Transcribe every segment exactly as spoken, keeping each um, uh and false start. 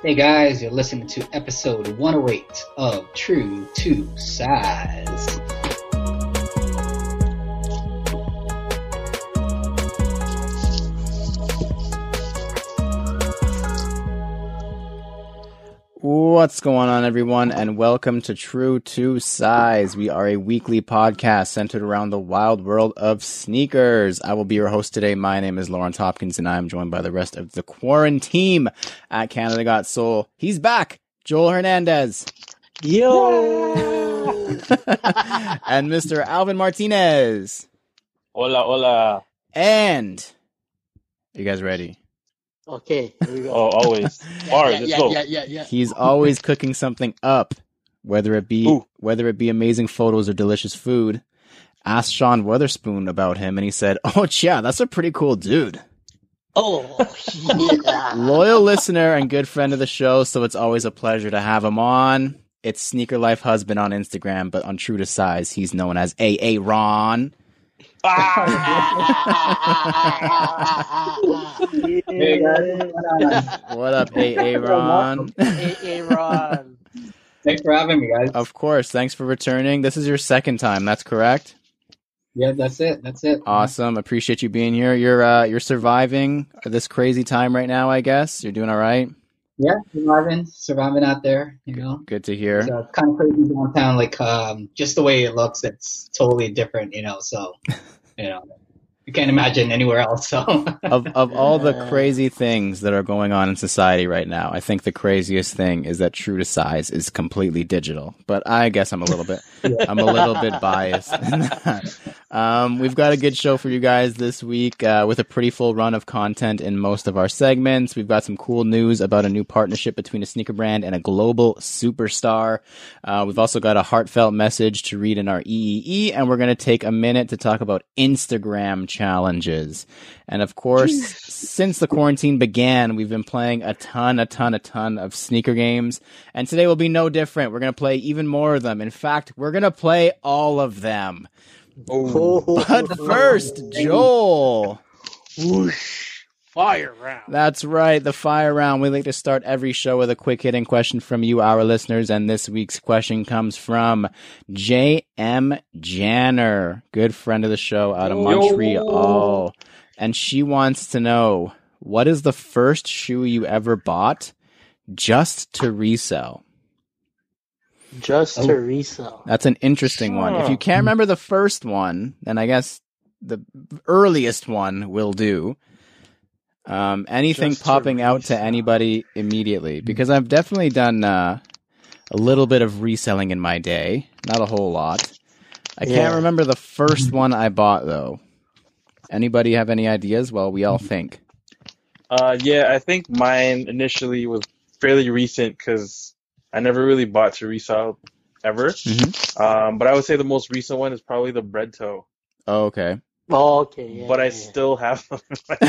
Hey guys, you're listening to episode one oh eight of True to Size. What's going on, everyone, and welcome to True to Size. We are a weekly podcast centered around the wild world of sneakers. I will be your host today. My name is Lawrence Hopkins, and I am joined by the rest of the quarantine at Canada Got Soul. He's back, Joel Hernandez. Yo! And Mister Alvin Martinez. Hola, hola. And, are you guys ready? Okay, here we go. Oh, always. All right, yeah, let's yeah, go. yeah, yeah, yeah. He's always cooking something up, whether it be Ooh. whether it be amazing photos or delicious food. Asked Sean Weatherspoon about him, and he said, "Oh, yeah, that's a pretty cool dude." Oh, yeah. Loyal listener and good friend of the show, so it's always a pleasure to have him on. It's Sneaker Life Husband on Instagram, but on True to Size, he's known as A A Ron. Hey guys, What up, A A Ron? Hey, hey, Ron. thanks for having me, guys. Of course, thanks for returning. This is your second time, that's correct? Yeah, that's it. That's it. Awesome. Appreciate you being here. You're uh, you're surviving this crazy time right now, I guess. You're doing all right? Yeah, surviving, surviving out there. You know, Good to hear. it's uh, kind of crazy downtown. Like, um, just the way it looks, it's totally different. You know, so you know, you can't imagine anywhere else. So Of of all the crazy things that are going on in society right now, I think the craziest thing is that True to Size is completely digital. But I guess I'm a little bit I'm a little bit biased in that. Um, we've got a good show for you guys this week uh, with a pretty full run of content in most of our segments. We've got some cool news about a new partnership between a sneaker brand and a global superstar. Uh, we've also got a heartfelt message to read in our E E E, and we're going to take a minute to talk about Instagram challenges. And of course, since the quarantine began, we've been playing a ton, a ton, a ton of sneaker games. And today will be no different. We're going to play even more of them. In fact, we're going to play all of them. Oh. But first, Joel. Whoosh. Fire round. That's right, the fire round. We like to start every show with a quick hitting question from you, our listeners. And this week's question comes from J M Janner, good friend of the show out of Montreal. And she wants to know, what is the first shoe you ever bought just to resell? Just to resell. That's an interesting one. If you can't remember the first one, then I guess the earliest one will do. Um, anything Just to popping out to resell. anybody immediately? Because I've definitely done uh, a little bit of reselling in my day. Not a whole lot. I Yeah. can't remember the first one I bought, though. Anybody have any ideas? Well, we all think. Uh, yeah, I think mine initially was fairly recent because I never really bought to resell ever. Mm-hmm. Um, but I would say the most recent one is probably the bread toe. Oh, okay. Oh, okay. Yeah, But I yeah, still have them. in my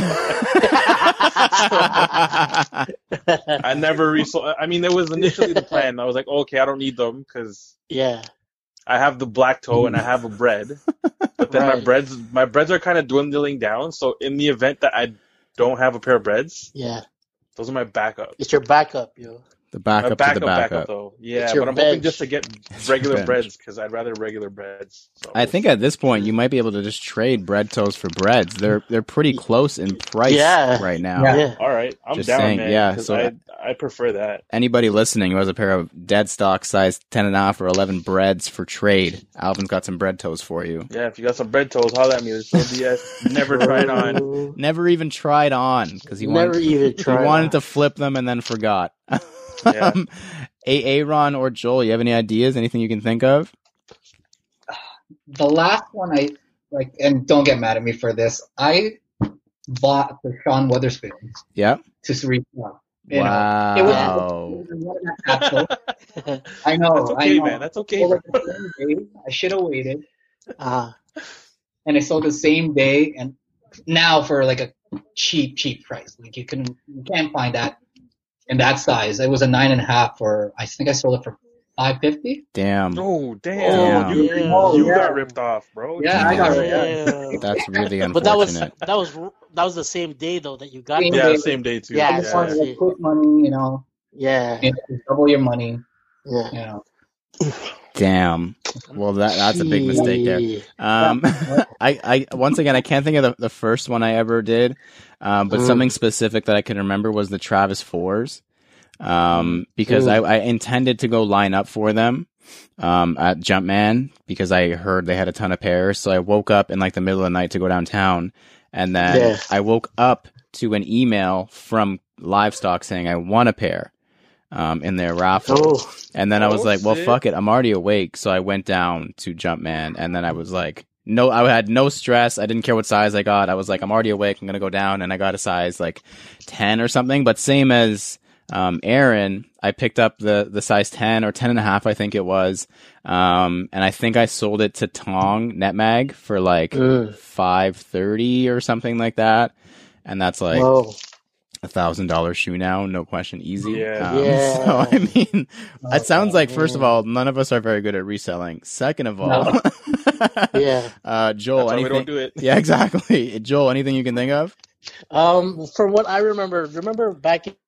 I never resold. I mean, it was initially the plan. I was like, okay, I don't need them because yeah. I have the black toe and I have a bread. But then my Right. breads, my breads are kind of dwindling down. So in the event that I don't have a pair of breads, Yeah. those are my backup. It's your backup, yo. The My backup, backup, to the backup. backup though. Yeah, It's your but I'm hoping bench. just to get regular bench. breads because I'd rather regular breads. So. I think at this point you might be able to just trade bread toes for breads. They're they're pretty close in price Yeah. right now. Yeah. Yeah. All right, I'm Just down, saying, man. yeah, 'cause so- I I prefer that. Anybody listening who has a pair of dead stock size ten and a half or eleven breads for trade, Alvin's got some bread toes for you. Yeah, if you got some bread toes, holla at me. There's no B S. Never tried on. Oh, Never even tried on because he Never wanted even he tried. wanted to flip them and then forgot. Yeah. um, A Aaron or Joel, you have any ideas? Anything you can think of? the last one I like, and don't get mad at me for this. I bought the Sean Weatherspoon Yeah. to resell. You know, Wow. it was, it was a capsule. I know. That's okay, I know. man. That's okay. It was the same day. I should have waited, Uh, and I sold the same day, and now for like a cheap, cheap price. Like you can, you can't find that in that size. It was a nine and a half for. I think I sold it for five fifty. Damn. Oh, damn. Damn. You, Yeah. Oh, you yeah. got ripped off, bro. Yeah, I got Jesus. ripped yeah. That's really unfortunate. But that was that was that was the same day though that you got Same them. Yeah, day. same day, too. I Yeah, just yeah. wanted to put money, you know, Yeah. You know, double your money. Yeah. You know. Damn. Well, that that's a big mistake there. Gee. Um, I, I once again I can't think of the, the first one I ever did, um, but Mm. something specific that I can remember was the Travis Fours, um, because Mm. I, I intended to go line up for them, um, at Jumpman because I heard they had a ton of pairs. So I woke up in like the middle of the night to go downtown, and then Yeah. I woke up to an email from Livestock saying I won a pair, um, in their raffle. Oh. And then I was Oh, like, well, sick. fuck it. I'm already awake. So I went down to Jumpman. And then I was like, no, I had no stress. I didn't care what size I got. I was like, I'm already awake. I'm going to go down. And I got a size like ten or something. But same as um, Aaron, I picked up the, the size ten or ten and a half, I think it was. Um, and I think I sold it to Tong Netmag for like Mm. five thirty or something like that. And that's like Whoa. a thousand dollar shoe now, no question, easy. Yeah. Um, Yeah. So I mean, Oh, it sounds like first of man. all, none of us are very good at reselling. Second of all, Yeah. uh, Joel, That's why we anything? don't do it. Yeah, exactly. Joel, anything you can think of? Um, from what I remember, remember back in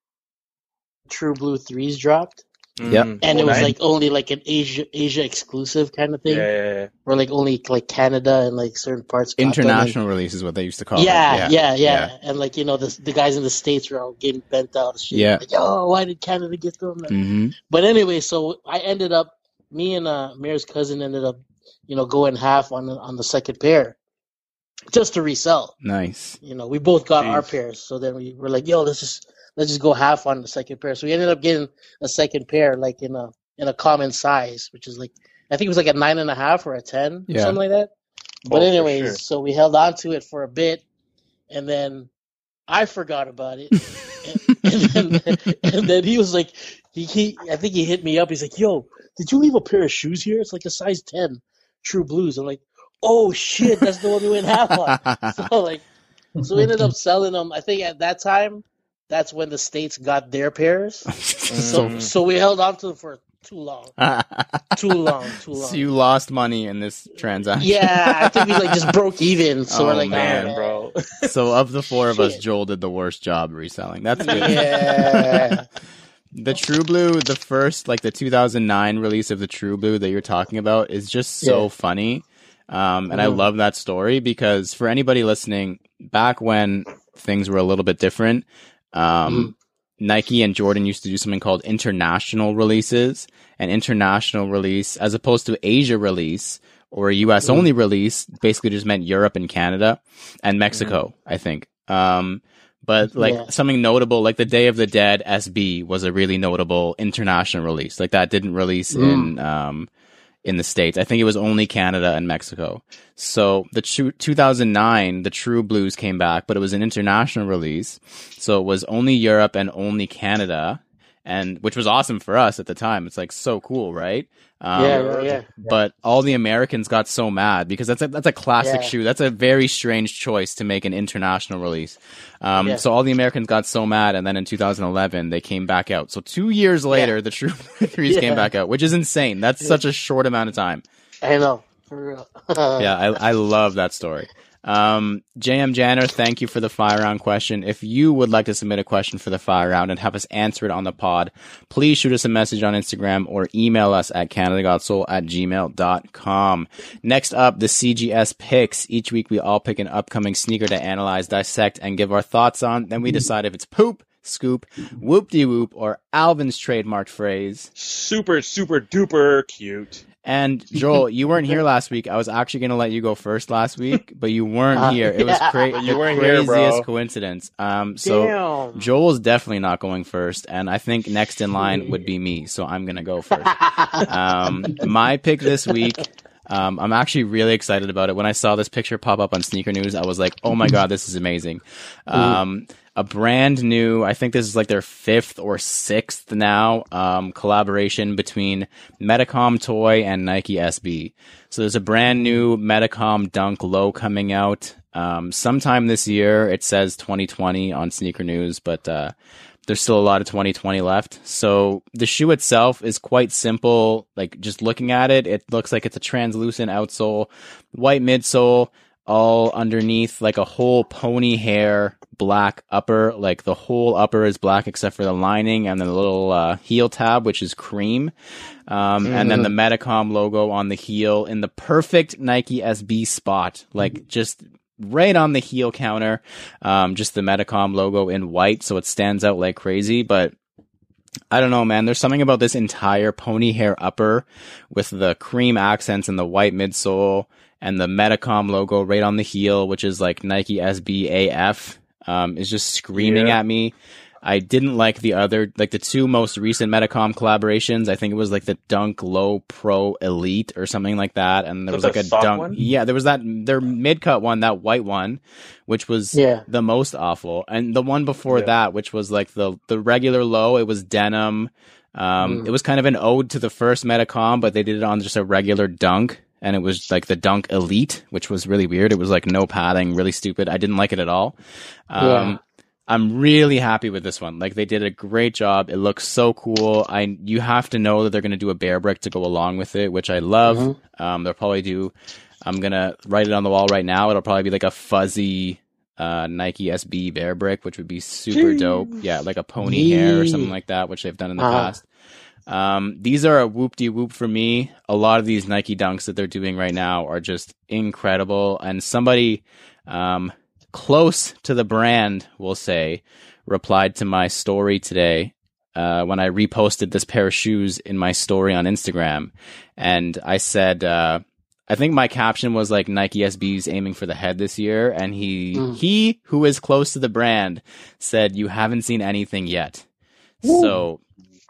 True Blue threes dropped, Yep. Mm. and it Oh, was nine? like only like an Asia Asia exclusive kind of yeah, thing, yeah, yeah. or like only like Canada and like certain parts. got them, and- International release is what they used to call Yeah, it. yeah, yeah, and like you know, the the guys in the States were all getting bent out and shit. Yeah. Like, oh, why did Canada get them? hmm But anyway, so I ended up, me and uh, Mayor's cousin ended up, you know, going half on the, on the second pair, just to resell. Nice. You know, we both got our Jeez. pairs, so then we were like, yo, let's just let's just go half on the second pair. So we ended up getting a second pair, like in a in a common size, which is like I think it was like a nine and a half or a ten, Yeah. or something like that. But Oh, for anyways, sure. so we held on to it for a bit, and then I forgot about it. and, then, and then he was like, he, he, I think he hit me up. He's like, "Yo, did you leave a pair of shoes here? It's like a size ten, True Blues." I'm like, "Oh shit, that's the one we went half on." So like, so we ended up selling them. I think at that time, that's when the States got their pairs. So Mm. so we held on to them for too long, too long, too long. So you lost money in this transaction. Yeah, I think we like just broke even. So Oh, we're like, man, oh, bro. So of the four of us, Shit. Joel did the worst job reselling. That's good. Yeah. The True Blue, the first, like the two thousand nine release of the True Blue that you're talking about is just so Yeah. funny. Um, and I Mhm. love that story because for anybody listening, back when things were a little bit different, um, Nike and Jordan used to do something called international releases. An international release, as opposed to Asia release or a U S only release, basically just meant Europe and Canada and Mexico, I think. Um, but like Yeah. something notable, like the Day of the Dead S B was a really notable international release. Like that didn't release Mm. in, um, in the States. I think it was only Canada and Mexico. So the true, two thousand nine, the True Blues came back, but it was an international release. So it was only Europe and only Canada, and which was awesome for us at the time. It's like so cool, right? Um, Yeah, yeah, yeah. But all the Americans got so mad because that's a, that's a classic Yeah. shoe. That's a very strange choice to make an international release. Um, Yeah. So all the Americans got so mad, and then in two thousand eleven they came back out. So two years later, the True Blue threes Yeah. came back out, which is insane. That's Yeah. such a short amount of time. I know. For real. Yeah, I, I love that story. Um, J M Janner, thank you for the fire round question. If you would like to submit a question for the fire round and have us answer it on the pod, please shoot us a message on Instagram or email us at canadagodsoul at gmail dot com. Next up, the C G S picks. Each week we all pick an upcoming sneaker to analyze, dissect, and give our thoughts on. Then we decide if it's poop, scoop, whoop-de-whoop, or Alvin's trademarked phrase. Super, super duper cute. And Joel, you weren't here last week. I was actually going to let you go first last week, but you weren't Uh, here. It was yeah. cra- But you the weren't here, craziest bro. coincidence. Um, so Damn. Joel's definitely not going first, and I think next in line would be me. So I'm going to go first. Um, my pick this week. Um, I'm actually really excited about it. When I saw this picture pop up on Sneaker News, I was like, "Oh my god, this is amazing!" Um, a brand new, I think this is like their fifth or sixth now, um, collaboration between Metacom Toy and Nike S B. So there's a brand new Metacom Dunk Low coming out um, sometime this year. It says twenty twenty on Sneaker News, but uh, there's still a lot of twenty twenty left. So the shoe itself is quite simple. Like just looking at it, it looks like it's a translucent outsole, white midsole, all underneath like a whole pony hair black upper. Like the whole upper is black except for the lining and the little uh, heel tab, which is cream. Um, mm-hmm. And then the Metacom logo on the heel in the perfect Nike S B spot, like mm-hmm. just right on the heel counter. Um, just the Metacom logo in white, so it stands out like crazy. But I don't know, man. There's something about this entire pony hair upper with the cream accents and the white midsole and the Metacom logo right on the heel, which is like Nike S B A F, um, is just screaming yeah. at me. I didn't like the other, like the two most recent Metacom collaborations. I think it was like the Dunk Low Pro Elite or something like that. And there was like a Dunk. One? Yeah, there was that, their mid-cut one, that white one, which was yeah. the most awful. And the one before yeah. that, which was like the, the regular low, it was denim. Um, mm. It was kind of an ode to the first Metacom, but they did it on just a regular Dunk. And it was like the Dunk Elite, which was really weird. It was like no padding, really stupid. I didn't like it at all. Um, yeah. I'm really happy with this one. Like they did a great job. It looks so cool. I you have to know that they're going to do a bear brick to go along with it, which I love. Mm-hmm. Um, they'll probably do. I'm gonna write it on the wall right now. It'll probably be like a fuzzy uh, Nike S B bear brick, which would be super Jeez. dope. Yeah, like a pony Yee. hair or something like that, which they've done in the uh-huh. past. Um, these are a whoop-de-whoop for me. A lot of these Nike Dunks that they're doing right now are just incredible. And somebody um, close to the brand, we'll say, replied to my story today uh, when I reposted this pair of shoes in my story on Instagram. And I said, uh, I think my caption was like Nike S B's aiming for the head this year. And he, mm. he who is close to the brand said, you haven't seen anything yet. Ooh. So...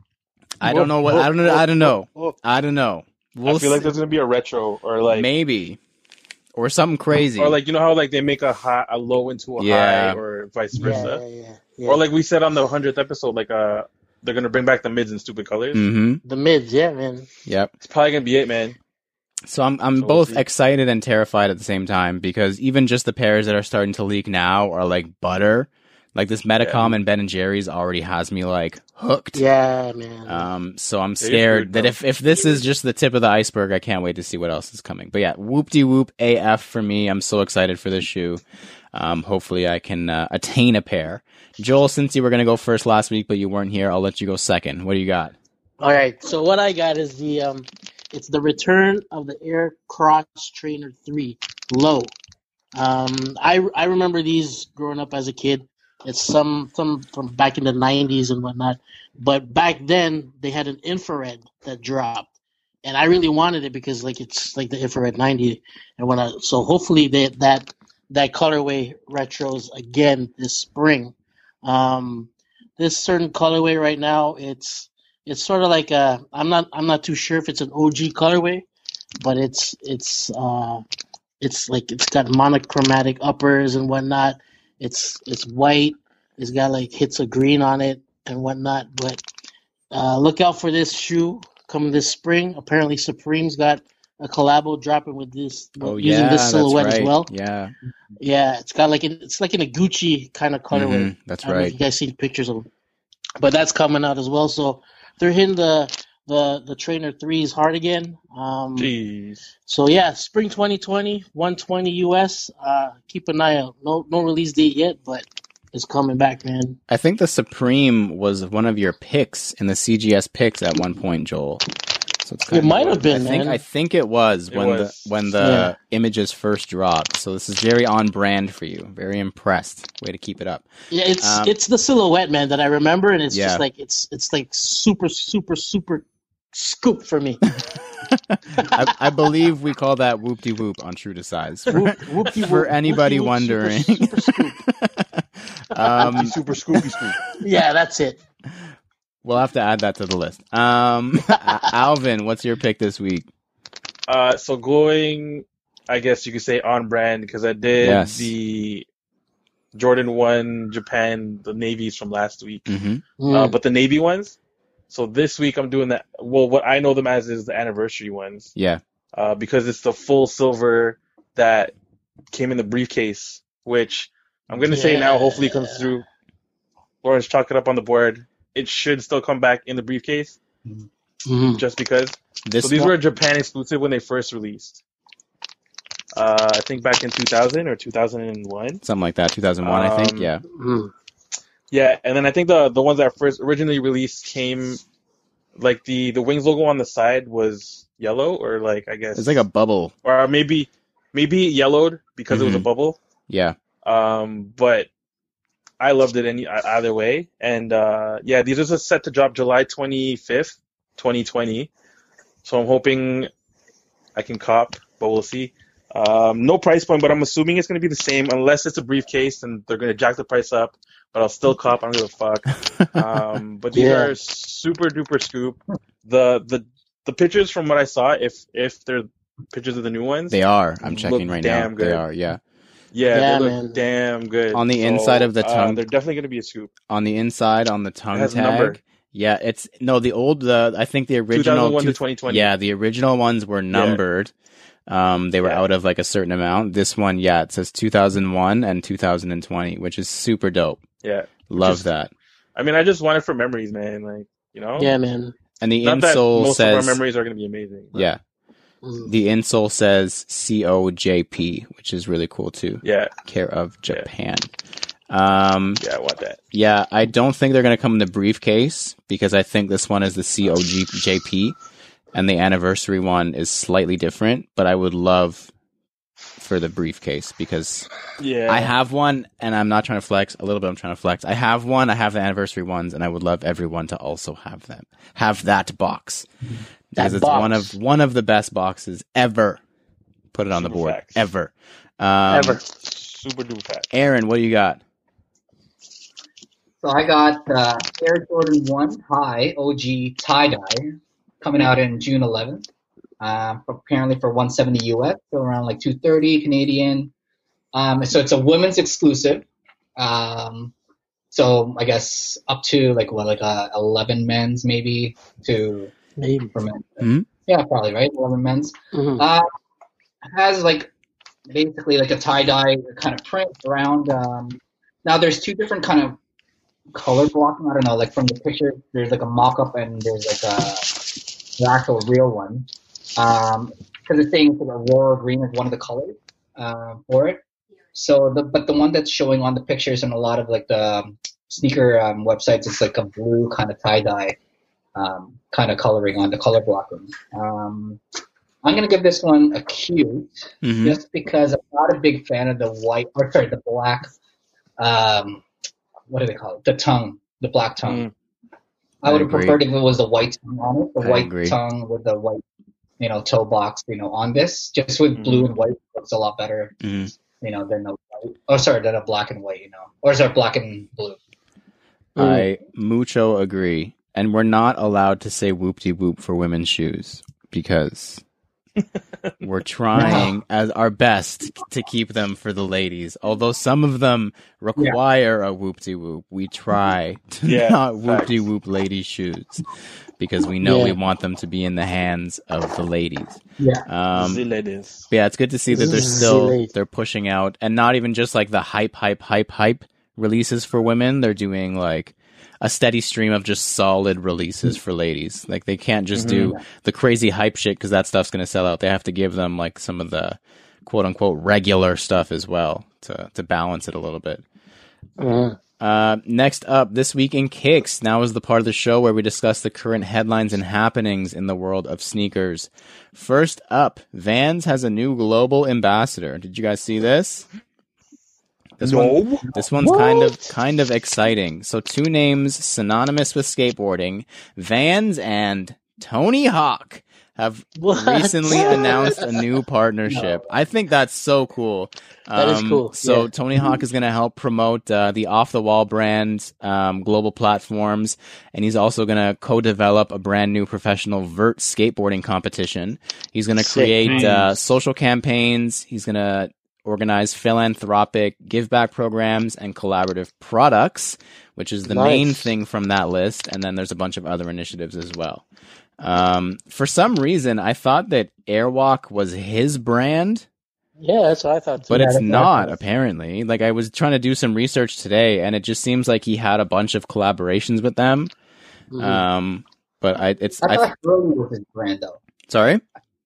I don't know what I don't know. I don't know. I don't know. We'll I feel like there's gonna be a retro or like maybe or something crazy or like you know how like they make a high a low into a yeah. high or vice versa. Yeah, yeah, yeah. Or like we said on the hundredth episode, like uh they're gonna bring back the mids in stupid colors. Mm-hmm. The mids, yeah, man. Yep, it's probably gonna be it, man. So I'm I'm so both we'll excited and terrified at the same time because even just the pairs that are starting to leak now are like butter. Like this Metacom yeah. and Ben and Jerry's already has me like hooked. Yeah, man. Um, so I'm scared that if, if this is just the tip of the iceberg, I can't wait to see what else is coming. But yeah, whoop-de-whoop A F for me. I'm so excited for this shoe. Um, hopefully I can uh, attain a pair. Joel, since you were going to go first last week, but you weren't here, I'll let you go second. What do you got? All right. So what I got is the um, it's the return of the Air Cross Trainer three Low. Um, I I remember these growing up as a kid. It's some some from back in the nineties and whatnot, but back then they had an infrared that dropped, and I really wanted it because like it's like the infrared ninety and whatnot. So hopefully they, that that colorway retros again this spring. Um, this certain colorway right now, it's it's sort of like a I'm not I'm not too sure if it's an O G colorway, but it's it's uh it's like it's got monochromatic uppers and whatnot. It's it's white. It's got like hits of green on it and whatnot. But uh, look out for this shoe coming this spring. Apparently, Supreme's got a collabo dropping with this oh, using yeah, this silhouette that's right. as well. Yeah, yeah. It's got like an, it's like in a Gucci kind of colorway. Mm-hmm, that's I don't right. know if you guys seen pictures of them, but that's coming out as well. So they're hitting the the the Trainer threes hard again. Um, Jeez. So yeah, spring twenty twenty, one twenty U S. Uh, keep an eye out. No no release date yet, but it's coming back, man. I think the Supreme was one of your picks in the C G S picks at one point, Joel. So it's it might have been. I think man. I think it was it when was. the when the yeah. images first dropped. So this is very on brand for you. Very impressed. Way to keep it up. Yeah, it's um, it's the silhouette, man, that I remember, and it's yeah. just like it's it's like super super super scoop for me. I, I believe we call that whoop de whoop on True to Size. For, Whoop, for anybody whoop, wondering. Super, super scoop. um, super scoopy scoop. Yeah, that's it. We'll have to add that to the list. Um, Alvin, what's your pick this week? Uh, so going, I guess you could say on brand because I did yes. the Jordan one Japan, the navies from last week, mm-hmm. Mm. uh, but the navy ones. So this week I'm doing that. Well, what I know them as is the anniversary ones. Yeah. Uh, because it's the full silver that came in the briefcase, which I'm going to yeah. say now hopefully comes through. Lawrence, chalk it up on the board. It should still come back in the briefcase, mm-hmm. just because. This so these one... were Japan exclusive when they first released. Uh, I think back in two thousand or two thousand one. Something like that. two thousand one, I think. Um, Yeah. Mm. Yeah, and then I think the the ones that first originally released came like the the Wings logo on the side was yellow, or like I guess It's like a bubble. or maybe maybe it yellowed because it was a Mhm. bubble. Yeah. Um, but I loved it any either way. And uh, yeah, these are just set to drop July twenty-fifth, twenty twenty. So I'm hoping I can cop, but we'll see. Um, no price point, but I'm assuming it's going to be the same unless it's a briefcase and they're going to jack the price up. But I'll still cop. I don't give a fuck. Um, but these Yeah. are super duper scoop. The the the pictures from what I saw, if if they're pictures of the new ones, They are. I'm checking look right now. damn They good. are, yeah. Yeah, Yeah, they look man. damn good. On the So, inside of the uh, tongue- they're definitely going to be a scoop. On the inside, on the tongue has a number. tag. Yeah, it's no the old. The I think the original two thousand one two- to twenty twenty. Yeah, the original ones were numbered. Um, they were Yeah. out of like a certain amount. This one, yeah, it says two thousand one and two thousand twenty, which is super dope. Yeah. Love is- that. I mean, I just want it for memories, man. Like, you know? Yeah, man. And the Not that insole most of says, our memories are going to be amazing. but yeah, Mm. the insole says C O J P, which is really cool too. Yeah. Care of Yeah. Japan. Um, Yeah, I want that. yeah, I don't think they're going to come in the briefcase because I think this one is the C O J P and the anniversary one is slightly different, but I would love for the briefcase because Yeah. I have one and I'm not trying to flex. A little bit I'm trying to flex. I have one, I have the anniversary ones, and I would love everyone to also have them. Have that box. Because That it's one box. of one of the best boxes ever. Put it on the Super board. facts. Ever. Um, Ever. Super duper fat. Aaron, what do you got? So I got uh, Air Jordan one High O G tie dye coming out in June eleventh. Um, apparently for one seventy U S, so around like two thirty Canadian. Um, so it's a women's exclusive. Um, so I guess up to like what, like uh, eleven men's maybe to Maybe. for men. Mhm. Yeah, probably right. eleven men's. Mhm. Uh, has like basically like a tie dye kind of print around. Um, now there's two different kind of color blocking. I don't know, like from the picture, there's like a mock-up and there's like a the actual real one. Um, because it's saying that Aurora green is one of the colors uh, for it. So the but the one that's showing on the pictures and a lot of like the um, sneaker um, websites, it's like a blue kind of tie dye um, kind of coloring on the color blocking. Um, I'm gonna give this one a cute, Mhm. just because I'm not a big fan of the white or sorry the black. Um, what do they call it? The tongue, the black tongue. Mm. I I would have agree. preferred if it was the white tongue on it, the I white agree. tongue with the white, you know, toe box, you know, on this. Just with blue and white, it looks a lot better, Mhm. you know, than a white. Oh, sorry, than a black and white, you know, or is it black and blue? I mucho agree. And we're not allowed to say whoop-de-whoop for women's shoes because we're trying as our best to keep them for the ladies. Although some of them require a whoop-de-whoop, we try to Yeah, not facts. whoop-de-whoop lady shoes because we know Yeah. we want them to be in the hands of the ladies. Yeah. Um, The ladies. but yeah, it's good to see that they're Zillies. still they're pushing out, and not even just like the hype, hype, hype, hype releases for women. They're doing like a steady stream of just solid releases for ladies. Like they can't just do the crazy hype shit because that stuff's gonna sell out. They have to give them like some of the quote unquote regular stuff as well to to balance it a little bit. Mhm. Uh, next up, This Week in Kicks. Now is the part of the show where we discuss the current headlines and happenings in the world of sneakers. First up, Vans has a new global ambassador. Did you guys see this? This one, No. this one's kind of kind of exciting. So two names synonymous with skateboarding, Vans and Tony Hawk, have What? recently announced a new partnership. I think that's so cool. That is Um, cool, So yeah. Tony Hawk is going to help promote uh, the Off the Wall brand, um, global platforms, and he's also going to co-develop a brand new professional vert skateboarding competition. He's going to Sick. create uh, social campaigns. He's going to organize philanthropic give back programs and collaborative products, which is the Nice. main thing from that list. And then there's a bunch of other initiatives as well. Um, for some reason, I thought that Airwalk was his brand, Yeah, that's what I thought too. but Yeah, it's that's what I not, thought. apparently. Like, I was trying to do some research today, and it just seems like he had a bunch of collaborations with them. Mhm. Um, but I, it's, I I, thought Hurley was his brand though. sorry?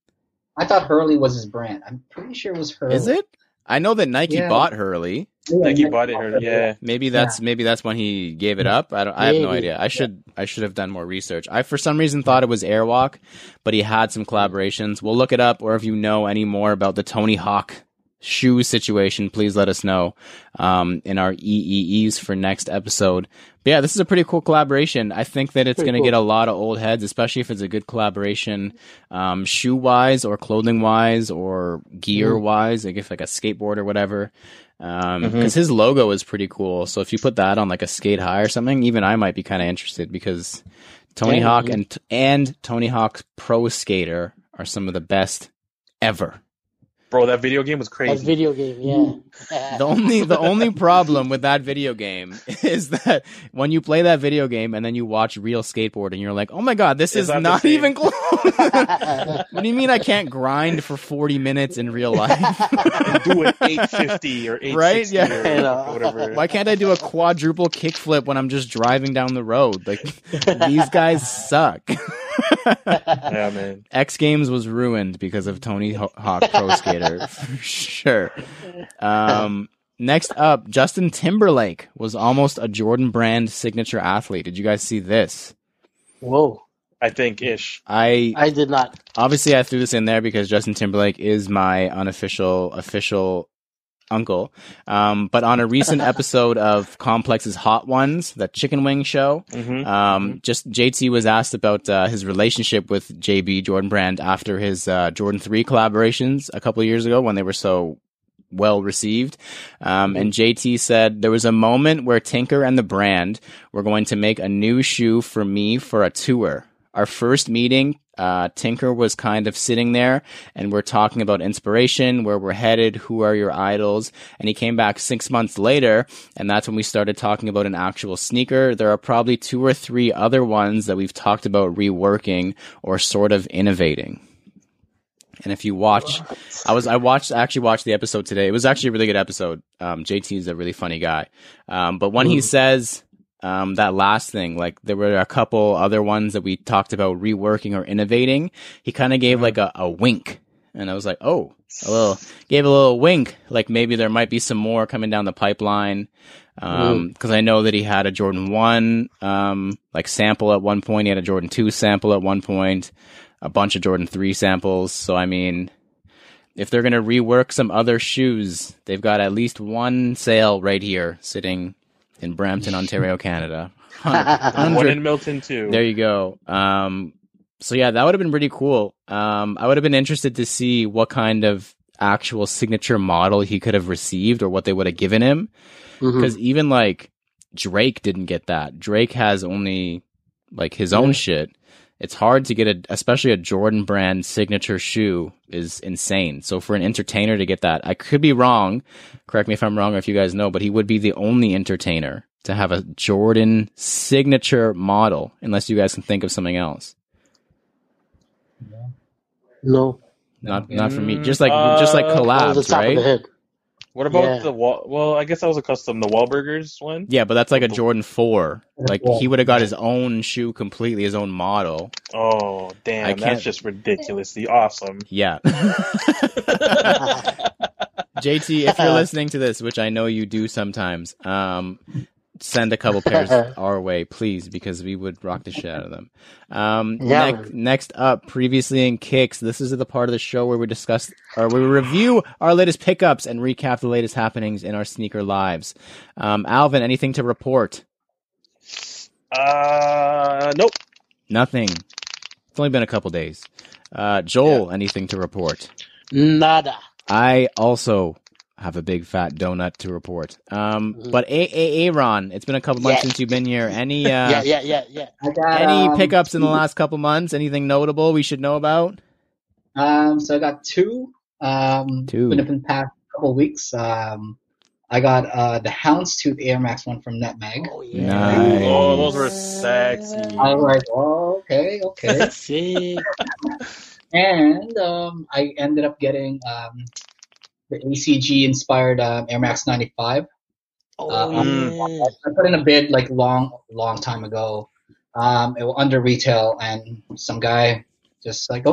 I thought Hurley was his brand. I'm pretty sure it was Hurley. Is it? I know that Nike Yeah. bought Hurley. Yeah, Nike bought it. Her, yeah. Maybe that's maybe that's when he gave it up. I don't. I have no Maybe. idea. I should I should have done more research. I for some reason thought it was Airwalk, but he had some collaborations. We'll look it up, or if you know any more about the Tony Hawk shoe situation, please let us know um, in our E E Es for next episode. But yeah, this is a pretty cool collaboration. I think that it's Pretty going to cool. get a lot of old heads, especially if it's a good collaboration, um, shoe wise or clothing wise or gear wise, like if like a skateboard or whatever. Um, because his logo is pretty cool. So if you put that on like a Skate High or something, even I might be kind of interested because Tony Yeah, Hawk yeah. and and Tony Hawk's Pro Skater are some of the best ever. Bro, that video game was That crazy. video game, yeah. The only the only problem with that video game is that when you play that video game and then you watch real skateboarding, you're like, oh my god, this Is is that the not same? even close. What do you mean I can't grind for forty minutes in real life? Do an eight fifty or eight sixty Right? Yeah. or I know. whatever. Why can't I do a quadruple kickflip when I'm just driving down the road? Like these guys suck. Yeah, man. X Games was ruined because of Tony Ho- Hawk Pro Skater, for sure. Um, next up, Justin Timberlake was almost a Jordan Brand signature athlete. Did you guys see this? Whoa. I think ish. I I did not. obviously I threw this in there because Justin Timberlake is my unofficial official uncle. Um, but on a recent episode of Complex's Hot Ones, that chicken wing show, Mm-hmm. um, just J T was asked about uh, his relationship with J B Jordan Brand after his uh, Jordan three collaborations a couple of years ago when they were so well received. Um, and J T said there was a moment where Tinker and the brand were going to make a new shoe for me for a tour. Our first meeting, uh, Tinker was kind of sitting there and we're talking about inspiration, where we're headed, who are your idols. And he came back six months later and that's when we started talking about an actual sneaker. There are probably two or three other ones that we've talked about reworking or sort of innovating. And if you watch, I was, I watched, I actually watched the episode today. It was actually a really good episode. Um, J T is a really funny guy. Um, but when he says, um, that last thing, like there were a couple other ones that we talked about reworking or innovating, he kind of gave like a, a wink. And I was like, oh, a little, gave a little wink. Like maybe there might be some more coming down the pipeline. Um, cause I know that he had a Jordan one, um, like sample at one point. He had a Jordan two sample at one point, a bunch of Jordan three samples. So, I mean, if they're going to rework some other shoes, they've got at least one sale right here sitting in Brampton, Ontario, Canada. One in Milton too. There you go. Um, so yeah, that would have been pretty cool. Um, I would have been interested to see what kind of actual signature model he could have received or what they would have given him. Because even like Drake didn't get that. Drake has only like his own shit. It's hard to get a, especially a Jordan Brand signature shoe is insane. So for an entertainer to get that, I could be wrong. Correct me if I'm wrong or if you guys know, but he would be the only entertainer to have a Jordan signature model, unless you guys can think of something else. No. Not, not for me. Just like, just like Uh, Off the collabs, top of the right? head. What about Yeah. the wall? Well, I guess that was a custom. The Wahlburgers one. Yeah, but that's like a Jordan four. Like Yeah. he would have got his own shoe completely, his own model. Oh, damn! I can't- That's just ridiculously awesome. Yeah. J T, if you're listening to this, which I know you do sometimes, um, send a couple pairs our way, please, because we would rock the shit out of them. Um, Yeah, nec- next up, previously in Kicks, this is the part of the show where we discuss or we review our latest pickups and recap the latest happenings in our sneaker lives. Um, Alvin, anything to report? Uh, nope. Nothing. It's only been a couple days. Uh, Joel, anything to report? Nada. I also have a big fat donut to report. Um, but a- a- Aaron, it's been a couple months Yeah. since you've been here. Any uh, Yeah, yeah, yeah, yeah. I got, any um, pickups in the last couple months? Anything notable we should know about? Um, so I got two. Um, Two. within the past couple weeks. Um, I got uh the Houndstooth Air Max one from Netmag. Oh, yeah. Nice. Oh, those were sexy. I was like, oh, okay, okay. See? And um, I ended up getting um the A C G inspired um, Air Max ninety-five. Oh, Uh, yeah. I put in a bid like long, long time ago. Um, it was under retail, and some guy just like, okay,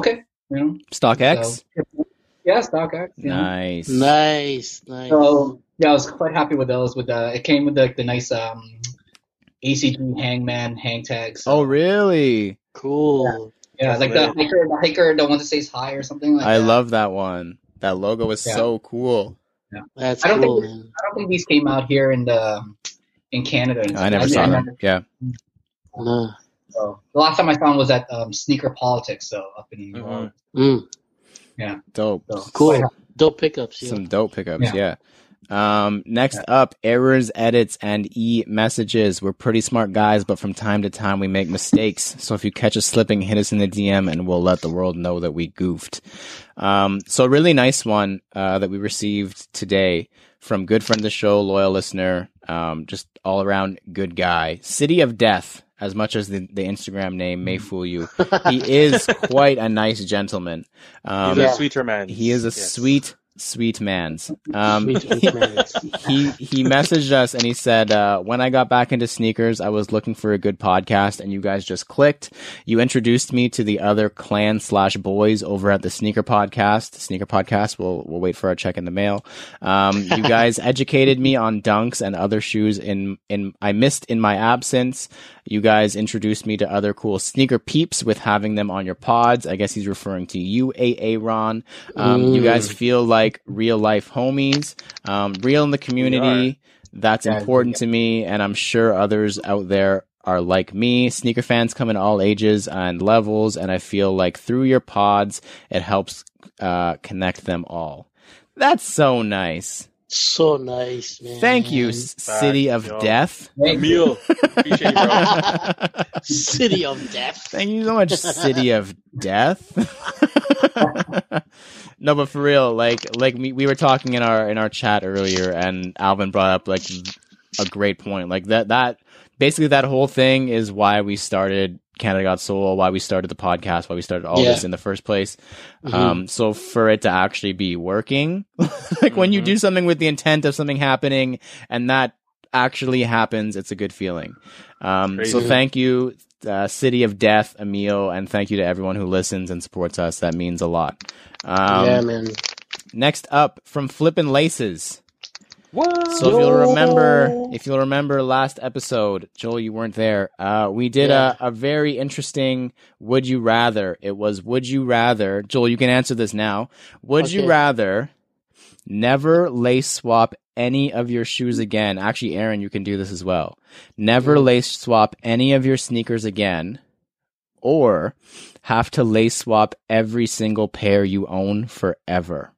You know, StockX. so, yeah, StockX. You know? Nice. Nice, nice. So yeah, I was quite happy with those. With the it came with the, the nice um A C G Hangman hang tags. So, Oh, really? Cool. yeah, like the hiker, the hiker, the one that says hi or something like I that. love that one. That logo is Yeah. so cool. That's I don't cool, think man. I don't think these came out here in the in Canada. and I never stuff. saw I- them. Yeah. No. So the last time I saw them was at um, Sneaker Politics, so up in New Mhm. York. Mm. Yeah, Dope. so Cool. quite happy. Dope pickups. Yeah. Some dope pickups, yeah. Yeah. Um, next up, errors, edits, and e-messages. We're pretty smart guys, but from time to time we make mistakes. So if you catch us slipping, hit us in the D M and we'll let the world know that we goofed. Um, so a really nice one uh, that we received today from good friend of the show, loyal listener, um, just all around good guy. City of Death, as much as the, the Instagram name may fool you. He is quite a nice gentleman. Um, He's Yeah. a sweeter man. he is a Yes. sweet, sweet man's. Um, Sweet, sweet man. he he messaged us and he said, uh, when I got back into sneakers, I was looking for a good podcast and you guys just clicked. You introduced me to the other clan slash boys over at the Sneaker Podcast. Sneaker Podcast, we'll we'll wait for our check in the mail. Um, you guys educated me on dunks and other shoes in in I missed in my absence. You guys introduced me to other cool sneaker peeps with having them on your pods. I guess he's referring to you, A A Ron. Um, You guys feel like real life homies, um, real in the community. That's Yeah, important to me, and I'm sure others out there are like me. Sneaker fans come in all ages and levels, and I feel like through your pods, it helps uh, connect them all. That's so nice. So nice, man. Thank you, S- City of yo. Death. Thank you. Emil, appreciate you, bro. City of Death. Thank you so much, City of Death. No, but for real, like like we, we were talking in our in our chat earlier, and Alvin brought up like a great point. Like that that basically that whole thing is why we started Canada Got Soul, why we started the podcast, why we started all Yeah. this in the first place. Mhm. Um, so for it to actually be working, like when you Mhm. do something with the intent of something happening, and that actually happens, it's a good feeling. Um, Crazy. so thank you, uh, City of Death, Emil, and thank you to everyone who listens and supports us. That means a lot. Um, yeah, man. Next up from Flippin' Laces. What? So if you'll remember, if you'll remember last episode, Joel, you weren't there. Uh, we did Yeah. a, a very interesting "Would you rather." It was "Would you rather?" Joel, you can answer this now. Would you Okay. rather never lace swap any of your shoes again? Actually, Aaron, you can do this as well. Never Mhm. lace swap any of your sneakers again, or have to lace swap every single pair you own forever.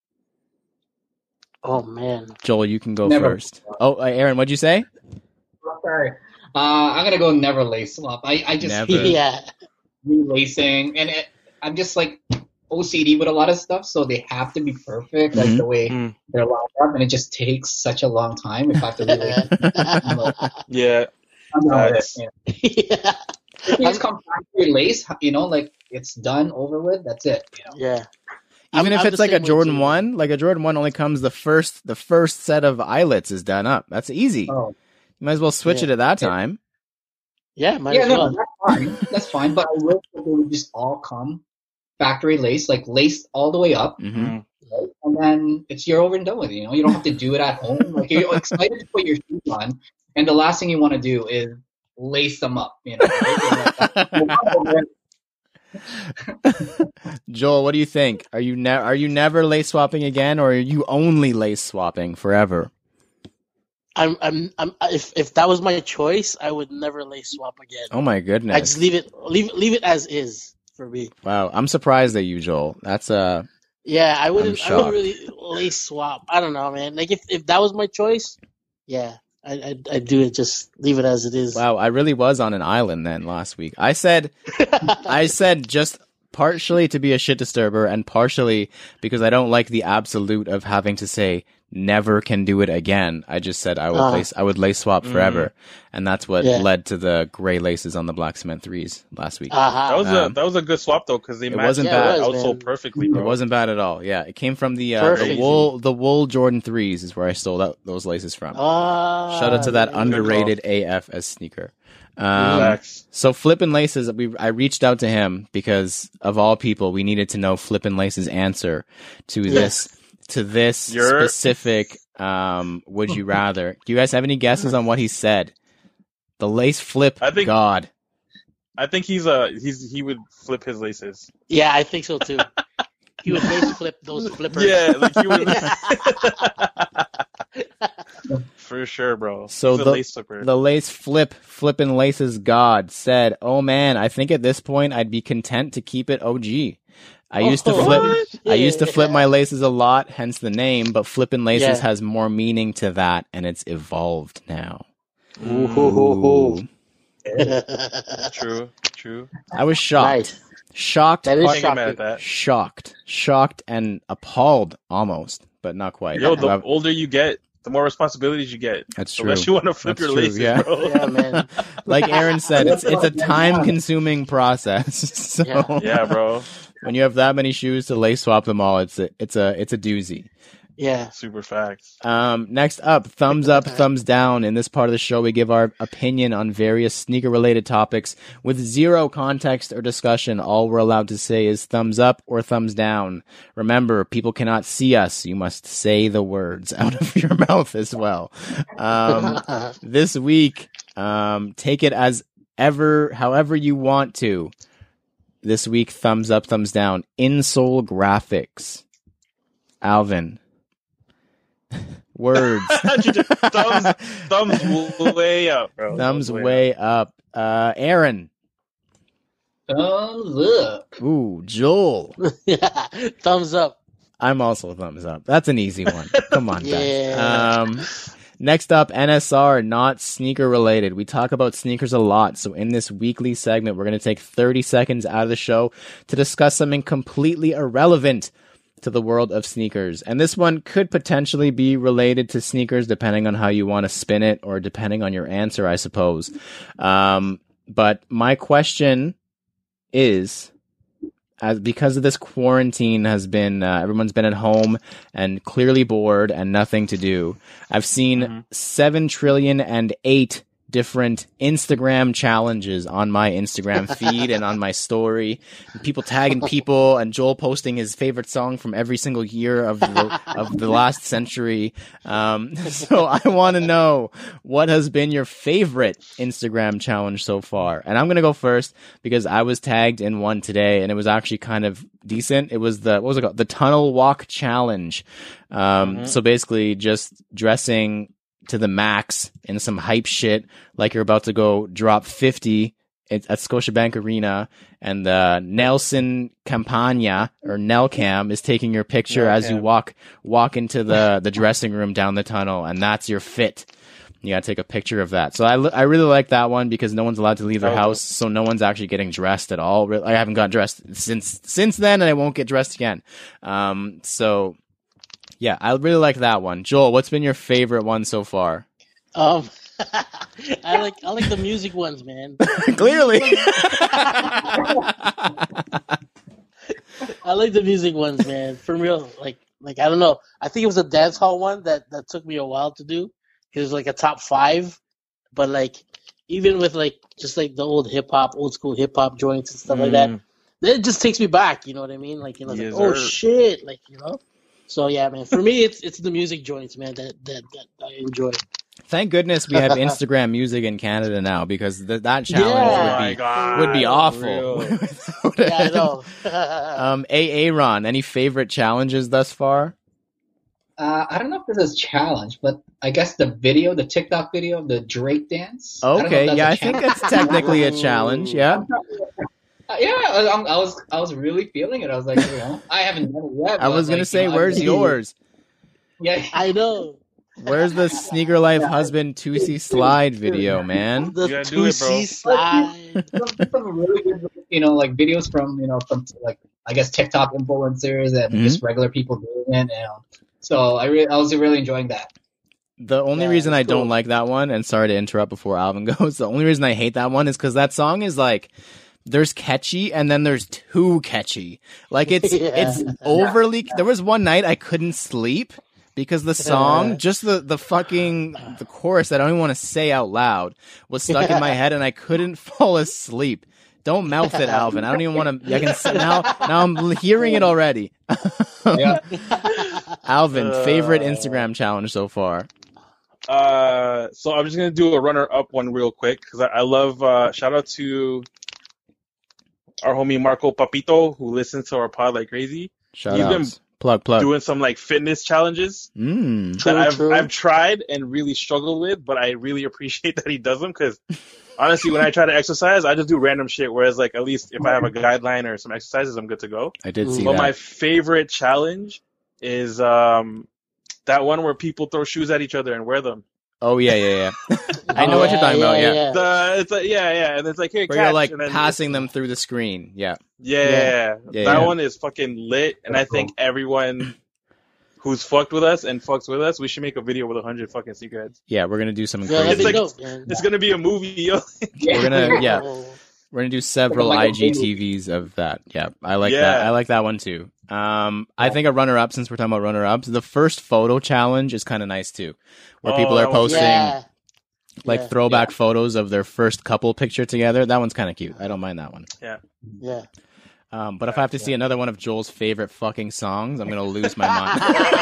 Oh man. Joel, you can go Never. first. Oh, uh, Aaron, what'd you say? Sorry. Uh, I'm gonna go never lace swap. I, I just Never. hate Yeah. relacing, and it, I'm just like O C D with a lot of stuff, so they have to be perfect, like Mhm. the way Mm. they're lined up, and it just takes such a long time if I have to relace. Yeah. I'm not with it. Facts. Yeah. yeah. If you just come factory lace, you know, like it's done, over with. That's it. You know? Yeah. Even I'm- if I'm it's the like a same way, Jordan too. one, like a Jordan one only comes the first the first set of eyelets is done up. That's easy. Oh, You might as well switch Yeah. it at that time. Yeah, might yeah, as no, well. that's fine. That's fine. But I wish that they would just all come factory lace, like laced all the way up, hmm Mm. right? And then it's you're over and done with. You know, you don't have to do it at home. Like you're excited to put your shoes on, and the last thing you want to do is lace them up. You know, right? You're like, Joel, what do you think? Are you ne- are you never lace swapping again, or are you only lace swapping forever? I'm, I'm, I'm. If if that was my choice, I would never lace swap again. Oh my I goodness! just leave it, leave, leave it as is for me. Wow, I'm surprised at you, Joel. That's uh, Yeah, I wouldn't. I'm I wouldn't shocked. really lace swap. I don't know, man. Like if, if that was my choice, yeah, I I'd, I'd do it. Just leave it as it is. wow. I really was on an island then last week. I said I said just partially to be a shit disturber and partially because I don't like the absolute of having to say never can do it again. I just said I would Uh-huh. lace I would lace swap forever, and that's what Yeah. led to the gray laces on the Black Cement threes last week. Uh-huh. That was Um, a that was a good swap though, because they it matched wasn't the bad. outsole It was, man. perfectly, bro. It wasn't bad at all. Yeah, it came from the uh, the Perfect. wool the wool Jordan threes is where I stole out those laces from. Ah, Shout out to that yeah. underrated A F as sneaker. Um, Facts. so Flippin' Laces, we I reached out to him because of all people, we needed to know Flippin' Laces' answer to Yes. this to this You're- specific. Um, would you rather? Do you guys have any guesses on what he said? The lace flip. I think- God. I think he's uh he's he would flip his laces. Yeah, I think so too. He would lace flip those flippers. Yeah, like he would. For sure, bro. So he's a the- lace flipper. The lace flip, flippin' laces God said, "Oh man, I think at this point I'd be content to keep it O G. I used to Oh, flip. what? I used to flip Yeah. my laces a lot, hence the name. But flippin' laces Yeah. has more meaning to that, and it's evolved now." Ooh. True, true. I was shocked, Nice. shocked, That is Can't get mad shocking. at that. shocked, shocked, and appalled almost, but not quite. Yo, the Well, older you get, the more responsibilities you get. That's The true. less you want to flip That's your true, laces, yeah. bro. Yeah, man. Like Aaron said, it's it's a time consuming process. So Yeah. Yeah, bro. when you have that many shoes to lace swap them all, it's a it's a it's a doozy. Yeah. Super facts. Um, next up, thumbs up, thumbs down. In this part of the show, we give our opinion on various sneaker-related topics with zero context or discussion. All we're allowed to say is thumbs up or thumbs down. Remember, people cannot see us. You must say the words out of your mouth as well. Um, this week, um, take it as ever, however you want to. This week, thumbs up, thumbs down. Insole graphics. Alvin. Words. thumbs, thumbs way up, bro. Thumbs way up. Uh, Aaron. Thumbs up. Ooh, Joel. Yeah. Thumbs up. I'm also thumbs up. That's an easy one. Come on, guys. Yeah. Um, next up, N S R, not sneaker related. We talk about sneakers a lot. So in this weekly segment, we're going to take thirty seconds out of the show to discuss something completely irrelevant to the world of sneakers. And this one could potentially be related to sneakers depending on how you want to spin it or depending on your answer, I suppose. Um, but my question is, as because of this quarantine has been, uh, everyone's been at home and clearly bored and nothing to do. I've seen Mhm. seven trillion and eight different Instagram challenges on my Instagram feed and on my story. People tagging people and Joel posting his favorite song from every single year of the, of the last century. Um, so I want to know, what has been your favorite Instagram challenge so far? And I'm going to go first because I was tagged in one today and it was actually kind of decent. It was the, what was it called? The Tunnel Walk Challenge. Um, Mhm. so basically just dressing to the max in some hype shit, like you're about to go drop fifty at, at Scotiabank Arena, and uh, Nelson Campagna or Nelcam is taking your picture as you Nelcam. walk walk into the the dressing room down the tunnel, and that's your fit. You gotta take a picture of that. So I, li- I really like that one because no one's allowed to leave their Oh, house, so no one's actually getting dressed at all. Re- I haven't got dressed since since then, and I won't get dressed again. Um, so. Yeah, I really like that one. Joel, what's been your favorite one so far? Um, I like I like the music ones, man. Clearly. I like the music ones, man. For real, like like I don't know. I think it was a dance hall one that that took me a while to do. It was like a top five, but like even with like just like the old hip hop, old school hip hop joints and stuff like that, Mm. it just takes me back. You know what I mean? Like you know, Yes, like, oh sir. shit, like you know. So yeah, man. For me, it's it's the music joints, man. That that, that I enjoy. Thank goodness we have Instagram music in Canada now because th- that challenge Yeah. Oh my would be God. would be For awful. real. without Yeah, I it. know. Um, Aaron, any favorite challenges thus far? Uh, I don't know if this is challenge, but I guess the video, the TikTok video of the Drake dance. I don't know if Okay, that's yeah, a I think challenge. that's technically a challenge. Yeah, Uh, yeah, I, I'm- I was I was really feeling it. I was like, you know, I haven't done it yet. I but was gonna like, say, you know, where's I've- yours? Yeah, I know. Where's the Sneaker Life husband Tusi slide video, man? The You gotta do two it, bro. C slide. some, some really good, you know, like videos from you know from like I guess TikTok influencers and Mhm. just regular people doing it. And So I re- I was really enjoying that. The only Yeah, reason I it's cool. don't like that one, and sorry to interrupt before Alvin goes, the only reason I hate that one is because that song is like, there's catchy and then there's too catchy. Like it's Yeah. it's overly. There was one night I couldn't sleep because the song, just the the fucking the chorus that I don't even want to say out loud, was stuck in my head and I couldn't fall asleep. Don't mouth it, Alvin. I don't even want to. I can say, now. Now I'm hearing it already. Yeah. Alvin, favorite Uh, Instagram challenge so far? Uh, so I'm just gonna do a runner-up one real quick because I, I love. Uh, shout out to our homie Marco Papito who listens to our pod like crazy. Shout He's been outs. Plug plug. Doing some like fitness challenges Mm. True, that I've true. I've tried and really struggled with, but I really appreciate that he does them because honestly, when I try to exercise, I just do random shit. Whereas like at least if I have a guideline or some exercises, I'm good to go. I did see But that. my favorite challenge is um that one where people throw shoes at each other and wear them. Oh yeah, yeah, yeah. I know what you're Yeah, talking about. Yeah, yeah. The it's like yeah, yeah, and it's like here, where catch, you're like and then passing them through the screen. Yeah, Yeah, Yeah, that yeah. one is fucking lit, and I think everyone who's fucked with us and fucks with us, we should make a video with a hundred fucking sneakerheads. yeah. We're gonna do something Yeah, that'd crazy. be It's like- dope, man. It's gonna be a movie, yo. We're gonna yeah. Oh. We're gonna do several Like a I G movie. T Vs of that. Yeah, I like Yeah. that. I like that one too. Um, I think a runner-up, since we're talking about runner-ups, the first photo challenge is kind of nice too, where Oh, people are that one's- posting Yeah. like Yeah. throwback photos of their first couple picture together. That one's kind of cute. I don't mind that one. Yeah. Um, but if I have to see another one of Joel's favorite fucking songs, I'm gonna lose my mind.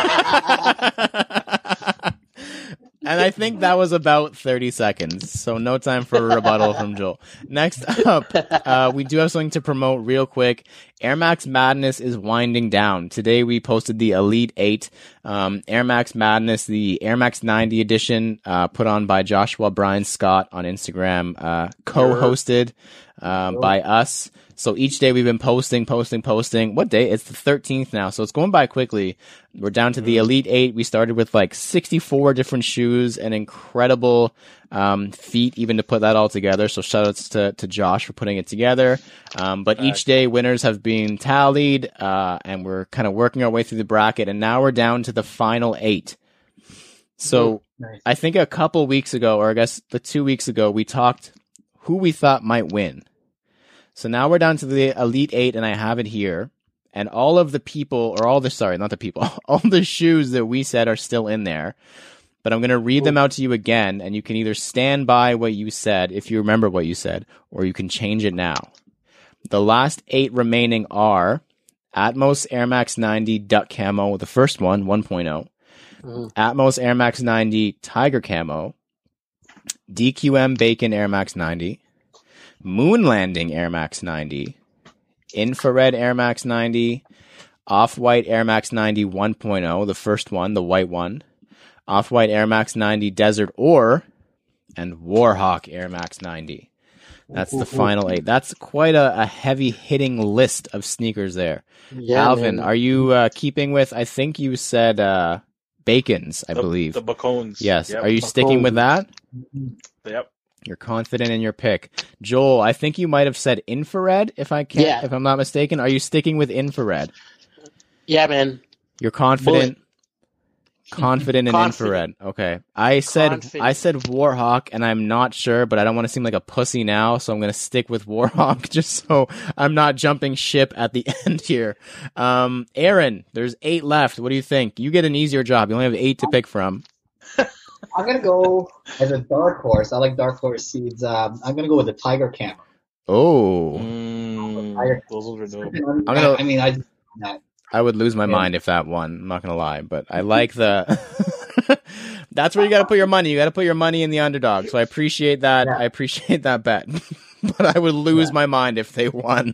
And I think that was about thirty seconds, so no time for a rebuttal from Joel. Next up, uh, we do have something to promote real quick. Air Max Madness is winding down. Today we posted the Elite eight, um, Air Max Madness, the Air Max ninety edition, uh, put on by Joshua Brian Scott on Instagram, uh, co-hosted um, by us. So each day we've been posting, posting, posting. What day? It's the thirteenth now, so it's going by quickly. We're down to the Elite eight. We started with like sixty-four different shoes, an incredible um, feat even to put that all together. So shout outs to, to Josh for putting it together. Um, but each day winners have been tallied, uh, and we're kind of working our way through the bracket, and now we're down to the final eight. So Nice. I think a couple weeks ago, or I guess the two weeks ago, we talked who we thought might win. So now we're down to the Elite Eight, and I have it here. And all of the people, or all the, sorry, not the people, all the shoes that we said are still in there. But I'm going to read them out to you again, and you can either stand by what you said, if you remember what you said, or you can change it now. The last eight remaining are Atmos Air Max ninety Duck Camo, the first one, one point oh. Mhm. Atmos Air Max ninety Tiger Camo. D Q M Bacon Air Max ninety. Moon Landing Air Max ninety, Infrared Air Max ninety, Off-White Air Max ninety one point oh, the first one, the white one, Off-White Air Max ninety Desert Ore, and Warhawk Air Max ninety. That's the final eight. That's quite a, a heavy-hitting list of sneakers there. Yeah, Alvin, man. are you uh, keeping with, I think you said uh, Bacons, I the, believe. the Bacones. Yes. Yep. Are you sticking with that? Yep. You're confident in your pick. Joel, I think you might have said infrared, if I can Yeah. if I'm not mistaken. Are you sticking with infrared? Yeah, man. You're confident confident in Confident. infrared. Okay. I said Confident. I said Warhawk and I'm not sure, but I don't want to seem like a pussy now, so I'm going to stick with Warhawk just so I'm not jumping ship at the end here. Um Aaron, there's eight left. What do you think? You get an easier job. You only have eight to pick from. I'm gonna go as a dark horse. I like dark horse seeds. Um, I'm gonna go with the Tiger Camo. Oh. Mm, those are dope. I'm gonna- I mean, I that. I would lose my Yeah. mind if that won. I'm not gonna lie, but I like the. That's where you got to put your money. You got to put your money in the underdog. So I appreciate that. Yeah. I appreciate that bet, but I would lose Yeah. my mind if they won.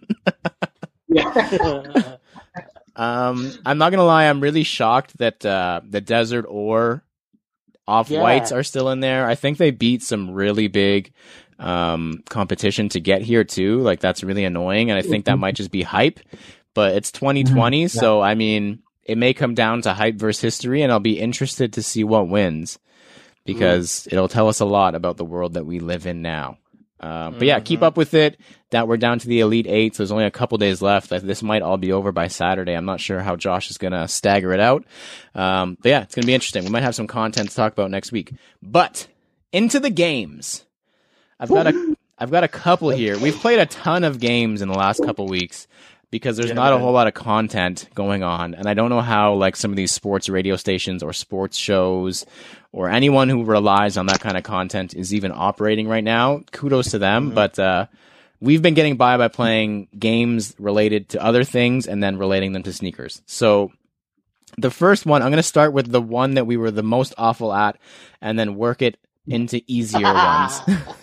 Yeah. um, I'm not gonna lie. I'm really shocked that uh, the Desert Ore off whites Yeah. are still in there. I think they beat some really big um, competition to get here too. Like that's really annoying, and I think that might just be hype. But it's twenty twenty, Mhm. Yeah. so I mean, it may come down to hype versus history, and I'll be interested to see what wins because it'll tell us a lot about the world that we live in now. Uh, but yeah, keep up with it. That we're down to the Elite Eight, so there's only a couple days left. This might all be over by Saturday. I'm not sure how Josh is gonna stagger it out. Um, but yeah, it's gonna be interesting. We might have some content to talk about next week. But into the games. I've got a I've got a couple here. We've played a ton of games in the last couple weeks because there's Yeah, not a man. whole lot of content going on, and I don't know how like some of these sports radio stations or sports shows or anyone who relies on that kind of content is even operating right now. Kudos to them, Mm-hmm. but uh, we've been getting by by playing games related to other things and then relating them to sneakers. So the first one, I'm going to start with the one that we were the most awful at, and then work it into easier ones.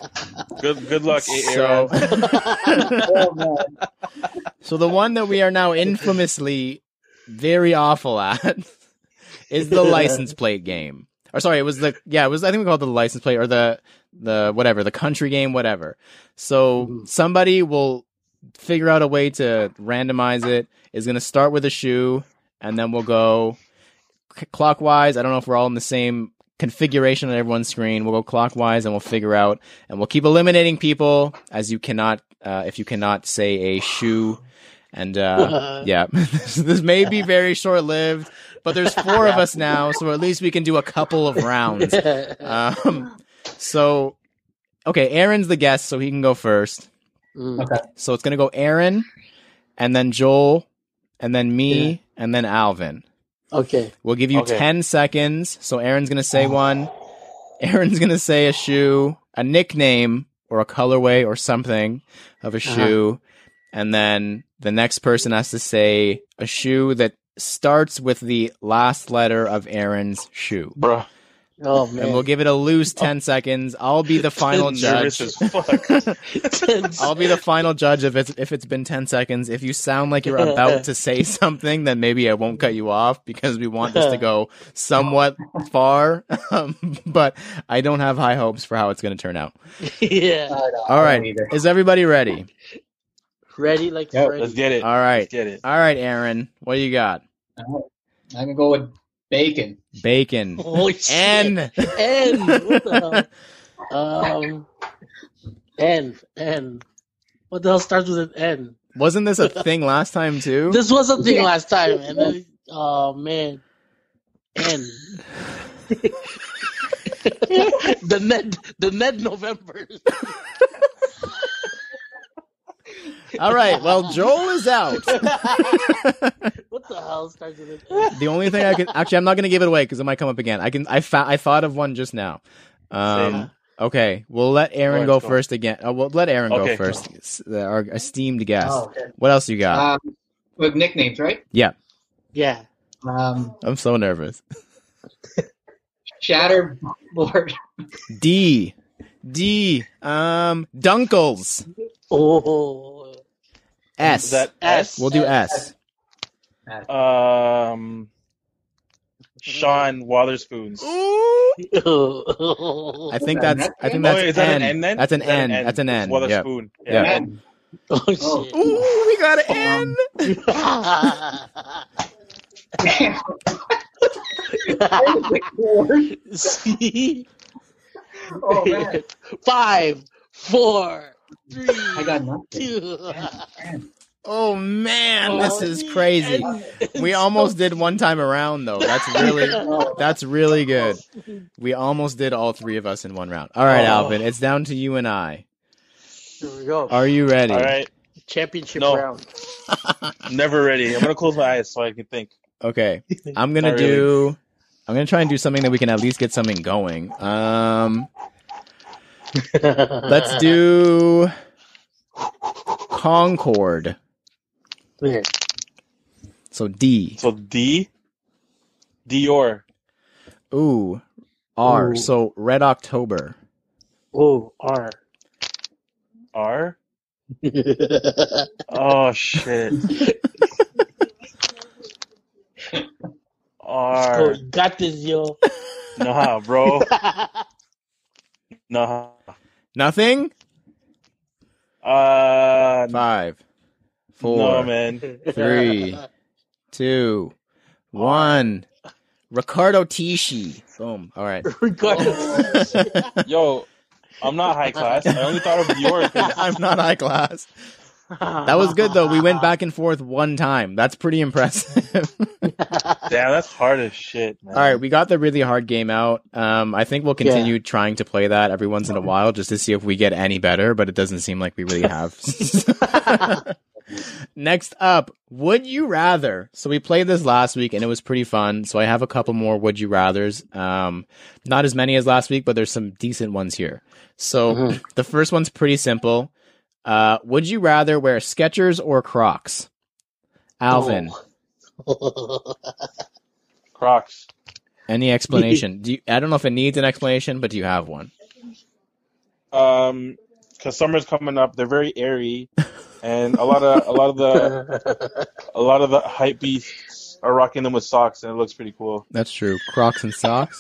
Good good luck, So, Aaron. Oh, man. so the one that we are now infamously very awful at is the license plate game. Or sorry, it was the yeah, it was I think we called it the license plate or the the whatever, the country game, whatever. So somebody will figure out a way to randomize it. Is going to start with a shoe, and then we'll go c- clockwise. I don't know if we're all in the same configuration on everyone's screen. We'll go clockwise, and we'll figure out, and we'll keep eliminating people as you cannot, uh, if you cannot say a shoe. And uh, yeah, this, this may be very short lived, but there's four of us now, so at least we can do a couple of rounds. Um, so, okay, Aaron's the guest, so he can go first. Mm. Okay. So it's gonna go Aaron, and then Joel, and then me, Yeah. and then Alvin. Okay. We'll give you Okay. ten seconds. So Aaron's going to say one. Aaron's going to say a shoe, a nickname, or a colorway or something of a Uh-huh. shoe. And then the next person has to say a shoe that starts with the last letter of Aaron's shoe. Bruh. Oh man. And we'll give it a loose ten seconds. I'll be the final Nervous judge. as fuck. I'll be the final judge if it's if it's been ten seconds. If you sound like you're about to say something, then maybe I won't cut you off because we want this to go somewhat far. Um, but I don't have high hopes for how it's going to turn out. yeah. Uh, no, All I don't right, either. is everybody ready? Ready like Yep. Freddy. Let's get it. All right, Let's get it. all right, Aaron, what do you got? I'm gonna go with bacon. Bacon. Oh shit. N. N. What the hell? Um. N. N. What the hell starts with an N? Wasn't this a thing last time too? This was a thing Yeah. last time, and then oh man. N. the Ned. The Ned November. All right, well, Joel is out. What the hell starts with an N? The only thing I can actually, I'm not going to give it away because it might come up again. I can, I fa- I thought of one just now. Um, Same. okay, we'll let Aaron Go go ahead, go. first again. Uh, we'll let Aaron go Okay, first. S- uh, Our esteemed guest. Oh, okay. What else you got? Um, with nicknames, right? yeah, Yeah. Um, I'm so nervous. Shatterboard. D, D, um, Dunkles. Oh. S. Is that S. We'll do S. Um, Sean Watherspoons. Ooh. oh I think that that's. an I think Oh, that's wait, is that N. an N then? That's an Is that N. That's an N. It's Yep. Watherspoon. Yeah. Yeah. And, shit. Ooh, we got an N. See? oh man, Five, four, three, I got nothing. two. Oh man, this Oh, is crazy. and- We almost did one time around though. That's really Oh, that's really good. We almost did all three of us in one round. All right, Oh. Alvin, it's down to you and I. Here we go. Are you ready? All right. Championship No. round. Never ready. I'm gonna close my eyes so I can think. Okay. I'm going to Not do I'm going to try and do something that we can at least get something going. Um let's do Concord. There. So D. So D. Dior. Ooh. R. Ooh. So Red October. Oh, R. R. Oh shit. Oh, R. got this, yo. Nah, bro. Nah. Nothing? Uh. Five. Four. No, man. Three. Two. One. Ricardo Tisci. Boom. All right. Regardless. Yo, I'm not high class. I only thought of Dior. 'Cause... I'm not high class. That was good though. We went back and forth one time. That's pretty impressive. Damn, that's hard as shit, man. All right, we got the really hard game out. Um, I think we'll continue yeah. trying to play that every once in a while just to see if we get any better, but it doesn't seem like we really have. Next up, would you rather? So we played this last week and it was pretty fun. So I have a couple more would you rathers. Um, not as many as last week, but there's some decent ones here. So mm-hmm. the first one's pretty simple. Uh, would you rather wear Skechers or Crocs? Alvin. Oh. Crocs. Any explanation? Do you, I don't know if it needs an explanation, but do you have one? Um, because summer's coming up, they're very airy, and a lot of a lot of the a lot of the hype beasts are rocking them with socks, and it looks pretty cool. That's true. Crocs and socks.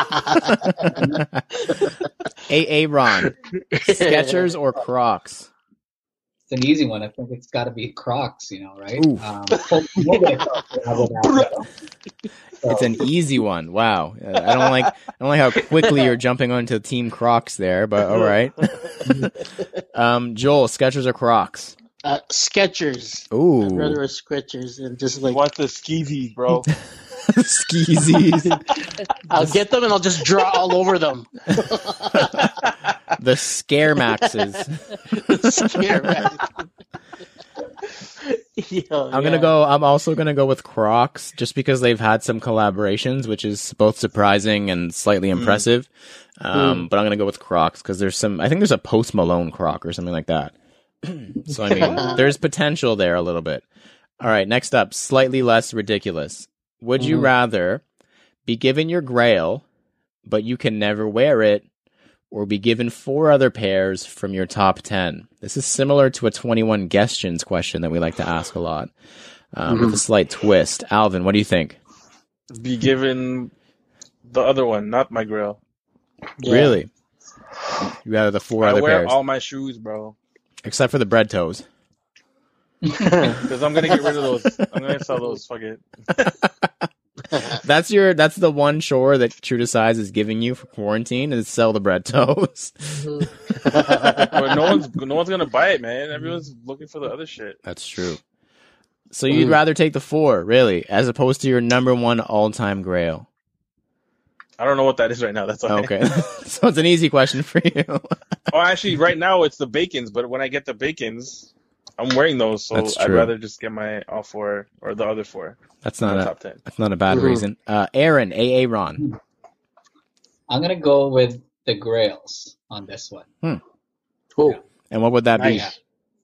Hey, hey, Ron. Skechers or Crocs? It's an easy one. I think it's got to be Crocs, you know, right? Um, it's an easy one. Wow. I don't like I don't like how quickly you're jumping onto Team Crocs there, but all right. um, Joel, Skechers or Crocs? Uh, Skechers. Ooh. I'd rather wear Skechers and just like. What the skeezies, bro? Skeezies. I'll get them and I'll just draw all over them. The Scare Maxes. The Scare Maxes. Yo, I'm yeah. gonna go. I'm also gonna go with Crocs, just because they've had some collaborations, which is both surprising and slightly impressive. Mm. Um, mm. But I'm gonna go with Crocs because there's some. I think there's a Post Malone Croc or something like that. So I mean, there's potential there a little bit. All right, next up, slightly less ridiculous. Would mm. you rather be given your Grail, but you can never wear it, or be given four other pairs from your top ten? This is similar to a twenty-one questions question that we like to ask a lot, um, mm-hmm. with a slight twist. Alvin, what do you think? Be given the other one, not my Grail. Yeah. Really? You rather the four I other wear pairs? All my shoes, bro. Except for the bread toes. Because I'm gonna get rid of those. I'm gonna sell those. Fuck it. That's your. That's the one chore that True to Size is giving you for quarantine is sell the bread toes. But no one's no one's gonna buy it, man. Everyone's looking for the other shit. That's true. So you'd mm. rather take the four, really, as opposed to your number one all-time Grail? I don't know what that is right now. That's why. Okay. So it's an easy question for you. Oh, actually, right now it's the Bacons. But when I get the Bacons, I'm wearing those, so I'd rather just get my all four or the other four. That's not a top ten. That's not a bad mm-hmm. reason. Uh, Aaron, A A Ron. I'm gonna go with the Grails on this one. Hmm. Cool. Yeah. And what would that nice. be?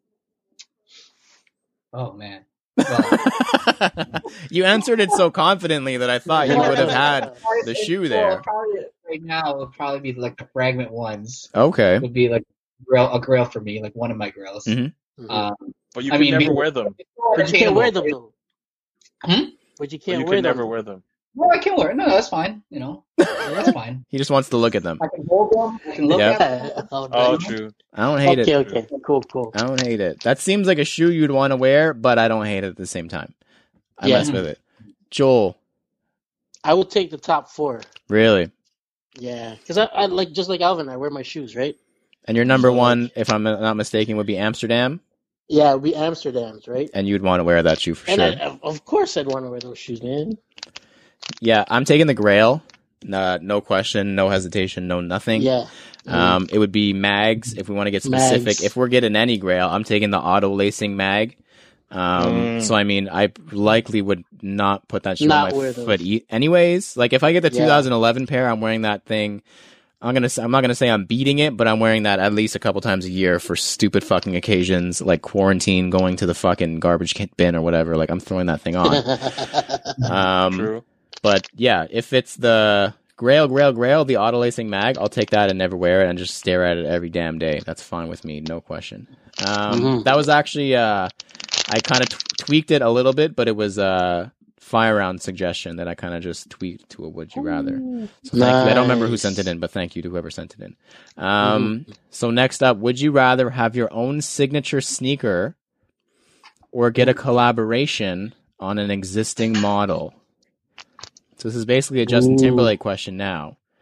Oh man. Well, you answered it so confidently that I thought you would have had the shoe there. Probably, right now, it would probably be like the Fragment ones. Okay. It would be like a grail, a grail for me, like one of my grails. Mm-hmm. Um, but you can I mean, never wear them. But you can't wear them though. Hmm? But you can't but you wear can them. never wear them. No, I can wear it. No, that's fine. You know, that's fine. He just wants to look at them. I can hold them. I can look yep. at them. Oh, oh true. I don't hate okay, it. Okay, okay, cool, cool. I don't hate it. That seems like a shoe you'd want to wear, but I don't hate it at the same time. I yeah. mess with it. Joel. I will take the top four. Really? Yeah, because I, I like just like Alvin. I wear my shoes, right? And your number so, one, if I'm not mistaken, would be Amsterdam. Yeah, it would be Amsterdam's, right? And you'd want to wear that shoe for and sure. I, of course, I'd want to wear those shoes, man. Yeah, I'm taking the Grail. Uh, no question, no hesitation, no nothing. Yeah. Um, it would be mags if we want to get specific. Mags. If we're getting any Grail, I'm taking the auto lacing mag. Um, mm. So I mean, I likely would not put that shoe not on my foot e- anyways. Like if I get the yeah. two thousand eleven pair, I'm wearing that thing. I'm gonna. I'm not gonna say I'm beating it, but I'm wearing that at least a couple times a year for stupid fucking occasions, like quarantine, going to the fucking garbage bin or whatever. Like I'm throwing that thing on. um, True. But yeah, if it's the Grail, Grail, Grail, the auto lacing mag, I'll take that and never wear it and just stare at it every damn day. That's fine with me, no question. Um, mm-hmm. That was actually, uh, I kind of t- tweaked it a little bit, but it was a fire round suggestion that I kind of just tweaked to a would you rather. So thank nice. you. I don't remember who sent it in, but thank you to whoever sent it in. Um, mm-hmm. So next up, would you rather have your own signature sneaker or get a collaboration on an existing model? So this is basically a Justin Ooh. Timberlake question now.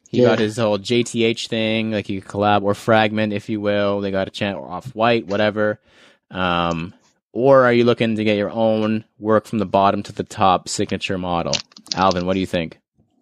He Yeah. got his whole J T H thing, like you could collab or fragment, if you will. They got a chant or off white, whatever. Um, or are you looking to get your own work from the bottom to the top signature model? Alvin, what do you think?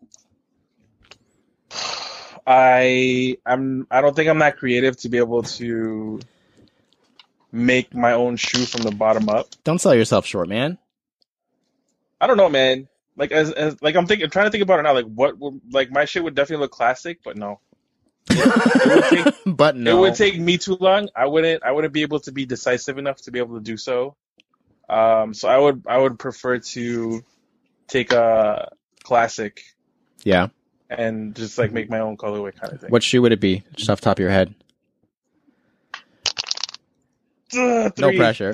I I'm I don't think I'm that creative to be able to make my own shoe from the bottom up. Don't sell yourself short, man. I don't know, man. Like as, as like I'm thinking, trying to think about it now. Like what would like my shit would definitely look classic, but no. It would take, But no. It would take me too long. I wouldn't. I wouldn't be able to be decisive enough to be able to do so. Um, so I would. I would prefer to take a classic Yeah. and just like make my own colorway kind of thing. What shoe would it be? Just off the top of your head. Uh, No three. pressure.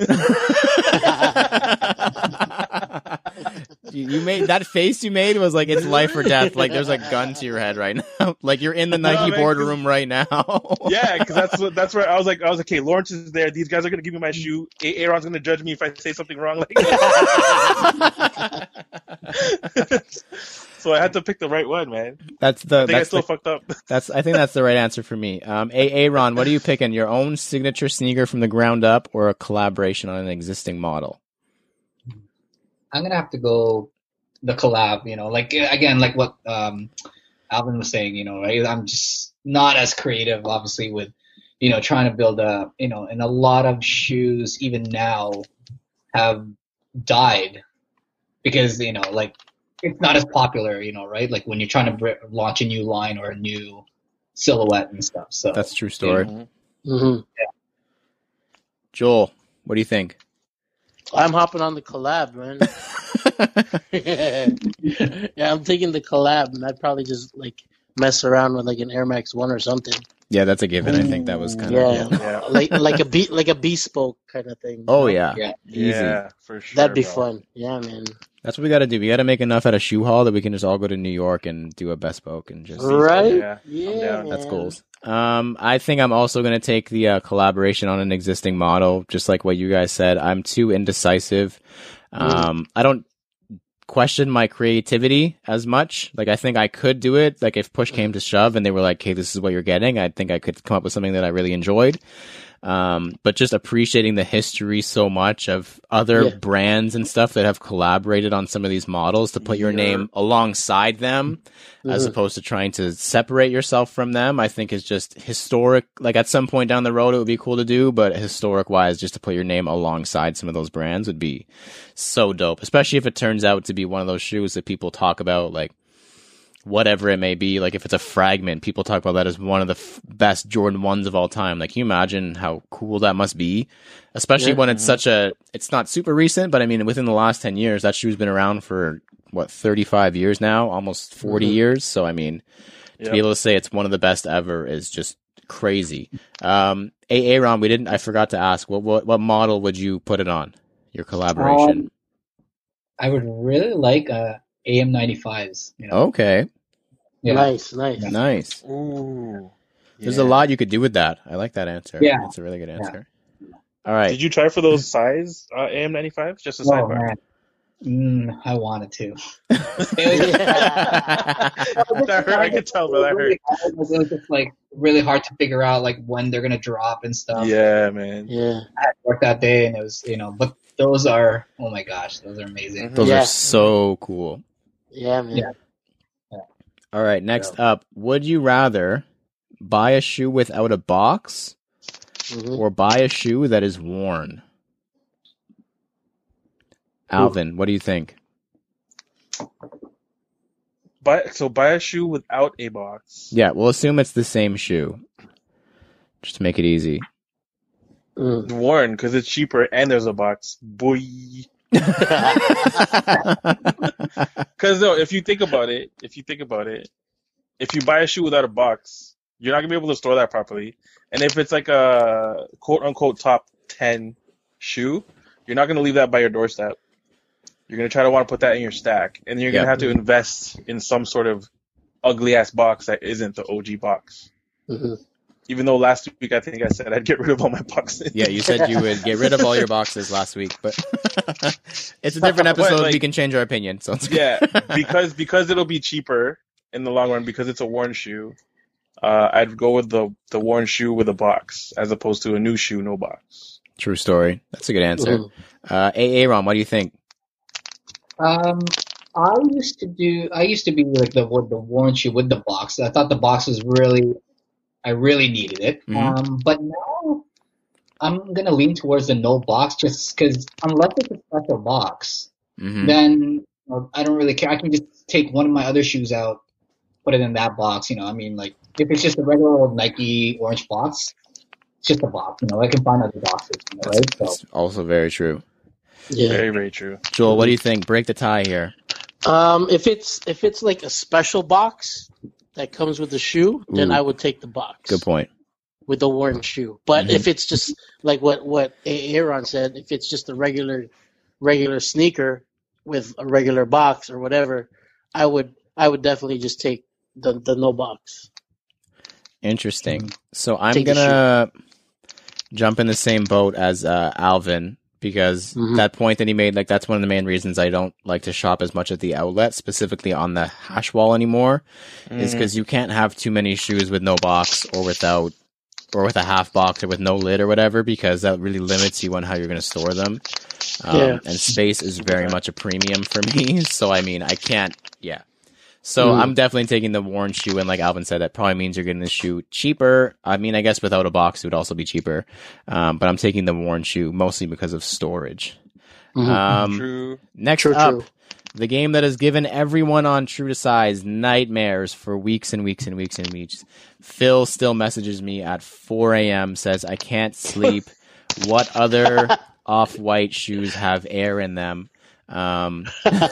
you, you made that face you made was like it's life or death. Like there's a gun to your head right now. Like you're in the Nike man, boardroom right now. Yeah, because that's what that's where I was like I was like, okay, Lawrence is there. These guys are gonna give me my shoe. A- Aaron's gonna judge me if I say something wrong. Like, so I had to pick the right one, man. That's the I think I that's still the, fucked up. that's I think that's the right answer for me. Um, A Aaron, what are you picking? Your own signature sneaker from the ground up, or a collaboration on an existing model? I'm gonna have to go the collab. You know, like again, like what um, Alvin was saying. You know, right? I'm just not as creative, obviously, with you know trying to build a you know, and a lot of shoes even now have died because you know like it's not as popular. You know, right? Like when you're trying to br- launch a new line or a new silhouette and stuff. So That's a true story. Mhm. hmm Joel, what do you think? I'm hopping on the collab, man. Yeah, I'm taking the collab, and I'd probably just like mess around with like an Air Max One or something. Yeah, that's a given. I think that was kind Yeah, of Yeah. like like a be like a bespoke kind of thing. you Oh know? yeah. Yeah. Easy. Yeah, for sure. That'd be bro. fun. Yeah, man. That's what we got to do. We got to make enough at a shoe haul that we can just all go to New York and do a bespoke and just. Right? Yeah, I'm Yeah, down. That's man. goals. Um, I think I'm also going to take the uh, collaboration on an existing model, just like what you guys said. I'm too indecisive. Um, I don't question my creativity as much. Like, I think I could do it. Like, if push came to shove and they were like, hey, this is what you're getting, I think I could come up with something that I really enjoyed. Um, but just appreciating the history so much of other Yeah. brands and stuff that have collaborated on some of these models to put your Yeah. name alongside them as Mhm. opposed to trying to separate yourself from them, I think is just historic. Like at some point down the road, it would be cool to do, but historic wise, just to put your name alongside some of those brands would be so dope, especially if it turns out to be one of those shoes that people talk about, like whatever it may be. Like if it's a fragment, people talk about that as one of the f- best Jordan ones of all time. Like, can you imagine how cool that must be? Especially Yeah. when it's such a, it's not super recent, but I mean, within the last ten years, that shoe's been around for what, thirty-five years now, almost forty Mhm. years. So, I mean, to Yep. be able to say it's one of the best ever is just crazy. Um, A Aaron, we didn't, I forgot to ask, what, what, what model would you put it on? Your collaboration? Um, I would really like uh, A M ninety-fives. You know, Okay. yeah. Nice, nice. Nice. Ooh. There's Yeah. a lot you could do with that. I like that answer. Yeah. That's a really good answer. All right. Did you try for those size uh, A M ninety-fives? Just a Oh sidebar. man, mm, I wanted to. Yeah. That hurt. I could tell, but that hurt. It was just like really hard to figure out like when they're gonna drop and stuff. Yeah, man. Yeah. I had work that day, and it was you know, but those are oh my gosh, those are amazing. Mhm. Those Yeah. are so cool. Yeah, man. Yeah. All right. Next up, would you rather buy a shoe without a box Mhm. or buy a shoe that is worn? Alvin, what do you think? Buy so buy a shoe without a box. Yeah, we'll assume it's the same shoe, just to make it easy. Mm. Worn because it's cheaper and there's a box. Boy. Because no, if you think about it, if you think about it, if you buy a shoe without a box, you're not gonna be able to store that properly. And if it's like a quote unquote top ten shoe, you're not gonna leave that by your doorstep. You're gonna try to want to put that in your stack, and you're gonna Yeah. have to invest in some sort of ugly ass box that isn't the O G box. Mhm. Even though last week I think I said I'd get rid of all my boxes. Yeah, you said you would get rid of all your boxes last week, but it's a different episode. like- we can change our opinion. So it's Yeah, because because it'll be cheaper in the long run, because it's a worn shoe, uh, I'd go with the the worn shoe with a box as opposed to a new shoe, no box. True story. That's a good answer. Mhm. Uh, Aaron, what do you think? Um, I used to do. I used to be like the with the worn shoe with the box. I thought the box was really. I really needed it. Mhm. Um, but now I'm gonna lean towards the no box, just because unless it's a special box, hmm then you know, I don't really care. I can just take one of my other shoes out, put it in that box. You know, I mean, like if it's just a regular old Nike orange box, it's just a box. You know, I can find other boxes. You know, right? So That's also very true. Yeah. Very, very true. Joel, what do you think? Break the tie here. Um, if it's if it's like a special box that comes with the shoe, then Ooh. I would take the box Good point. with the worn shoe. But Mhm. if it's just like what what Aaron said, if it's just a regular regular sneaker with a regular box or whatever, I would I would definitely just take the the no box. Interesting. So I'm Take the gonna jump in the same boat as uh, Alvin because Mhm. that point that he made, like that's one of the main reasons I don't like to shop as much at the outlet, specifically on the hash wall anymore, is Mm. because you can't have too many shoes with no box or without, or with a half box or with no lid or whatever, because that really limits you on how you're going to store them. Um, Yeah. And space is very much a premium for me. So, I mean, I can't, yeah. So Mm. I'm definitely taking the worn shoe, and like Alvin said, that probably means you're getting the shoe cheaper. I mean, I guess without a box, it would also be cheaper. Um, but I'm taking the worn shoe mostly because of storage. Mhm. Um, True. next True, up, true. the game that has given everyone on True to Size nightmares for weeks and weeks and weeks and weeks. Phil still messages me at four a.m. says, I can't sleep. What other off-white shoes have air in them? Um,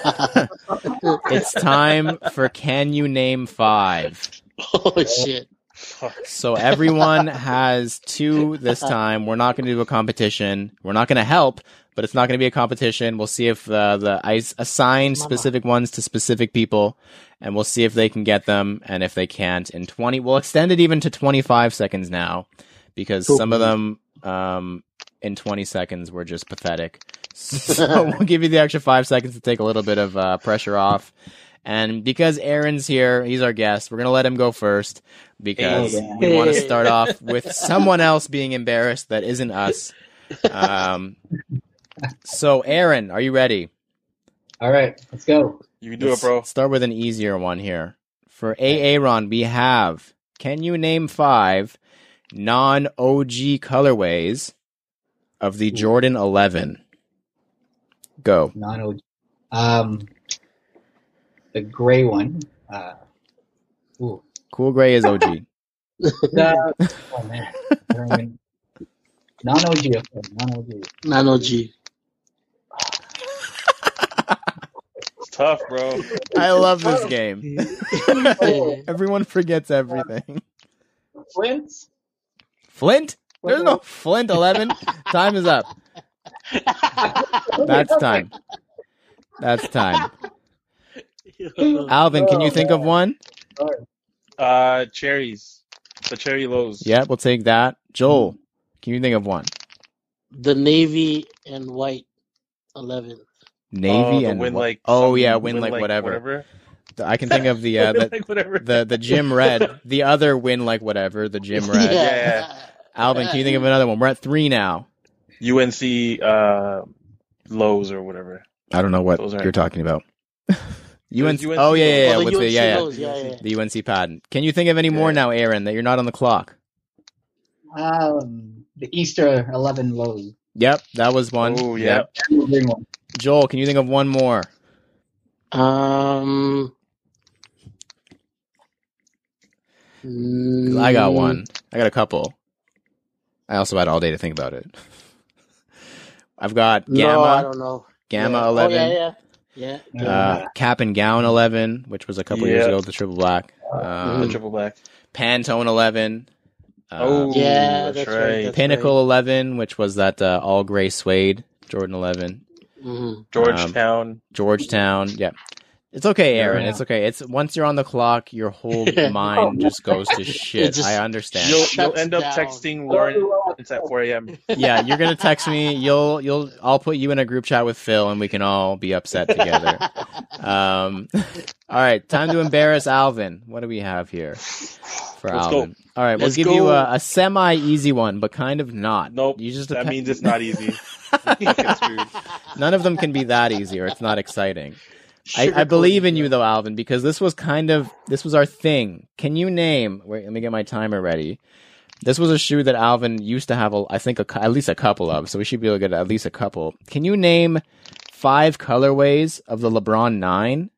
it's time for Can You Name Five? Oh shit! Fuck. So everyone has two this time. We're not going to do a competition. We're not going to help, but it's not going to be a competition. We'll see if uh, the I s- assign specific ones to specific people, and we'll see if they can get them, and if they can't, in twenty, we'll extend it even to twenty-five seconds now, because Cool. some of them um, in twenty seconds were just pathetic. So we'll give you the extra five seconds to take a little bit of uh, pressure off. And because Aaron's here, he's our guest, we're going to let him go first because Hey. we want to Hey. start off with someone else being embarrassed that isn't us. Um, so, Aaron, are you ready? all right, let's go. You can do Let's it, bro. Start with an easier one here. For Aaron, we have, can you name five non-O G colorways of the Jordan eleven? Go. Non O G. Um, the gray one. Uh, ooh. Cool Gray is O G. The, oh man. I don't even, non O G. Okay, non O G. Nano G. It's tough, bro. I love this game. Yeah. Everyone forgets everything. Flints. Flint? There's no Flint eleven. Time is up. That's time. That's time. Alvin, can you think of one? Uh, cherries. The cherry lows. Yeah, we'll take that. Joel, can you think of one? The navy and white eleven. Navy oh, and win wha- like. oh some- yeah, win like whatever. whatever. I can think of the uh, Win the, like whatever. the the Jim Red, the other win like whatever, the Jim Red. Yeah. Alvin, can you think of another one? We're at three now. U N C uh, lows or whatever. I don't know what Those are- you're talking about. U N C. U N C Oh yeah, yeah, yeah. Oh, the with the, U N C yeah, yeah. lows, yeah, yeah. The U N C patent. Can you think of any more Yeah. now, Aaron, that you're not on the clock? Um, the Easter eleven lows. Yep, that was one. Oh, yeah. The green one. Joel, can you think of one more? Um. I got one. I got a couple. I also had all day to think about it. I've got No, I Gamma, don't know. Gamma Yeah. eleven, Oh, yeah, yeah, yeah. uh, Cap and Gown eleven, which was a couple years Yeah. ago, the triple black. The Um, triple black. Pantone eleven. Oh, Um, Yeah, that's, that's right. right, that's- Pinnacle eleven, which was that uh, all gray suede Jordan eleven. Mhm. Georgetown. Georgetown, yeah. It's okay, Aaron. Yeah. It's okay. It's once you're on the clock, your whole mind just goes to shit. just- I understand. You'll, you'll Shuts end up down. texting Lauren it's at four a.m. Yeah, you're gonna text me. You'll you'll. I'll put you in a group chat with Phil, and we can all be upset together. Um, all right, time to embarrass Alvin. What do we have here for Let's Alvin? All right, we'll Let's give you go. a, a semi-easy one, but kind of not. Nope. You just That dep- means it's not easy. Fucking screwed. None of them can be that easy, or it's not exciting. I, I Sugar believe in coating, you though, Alvin, because this was kind of this was our thing. Can you name? Wait, let me get my timer ready. This was a shoe that Alvin used to have, a, I think, a, cou- at least a couple of, so we should be able to get at least a couple. Can you name five colorways of the LeBron nine?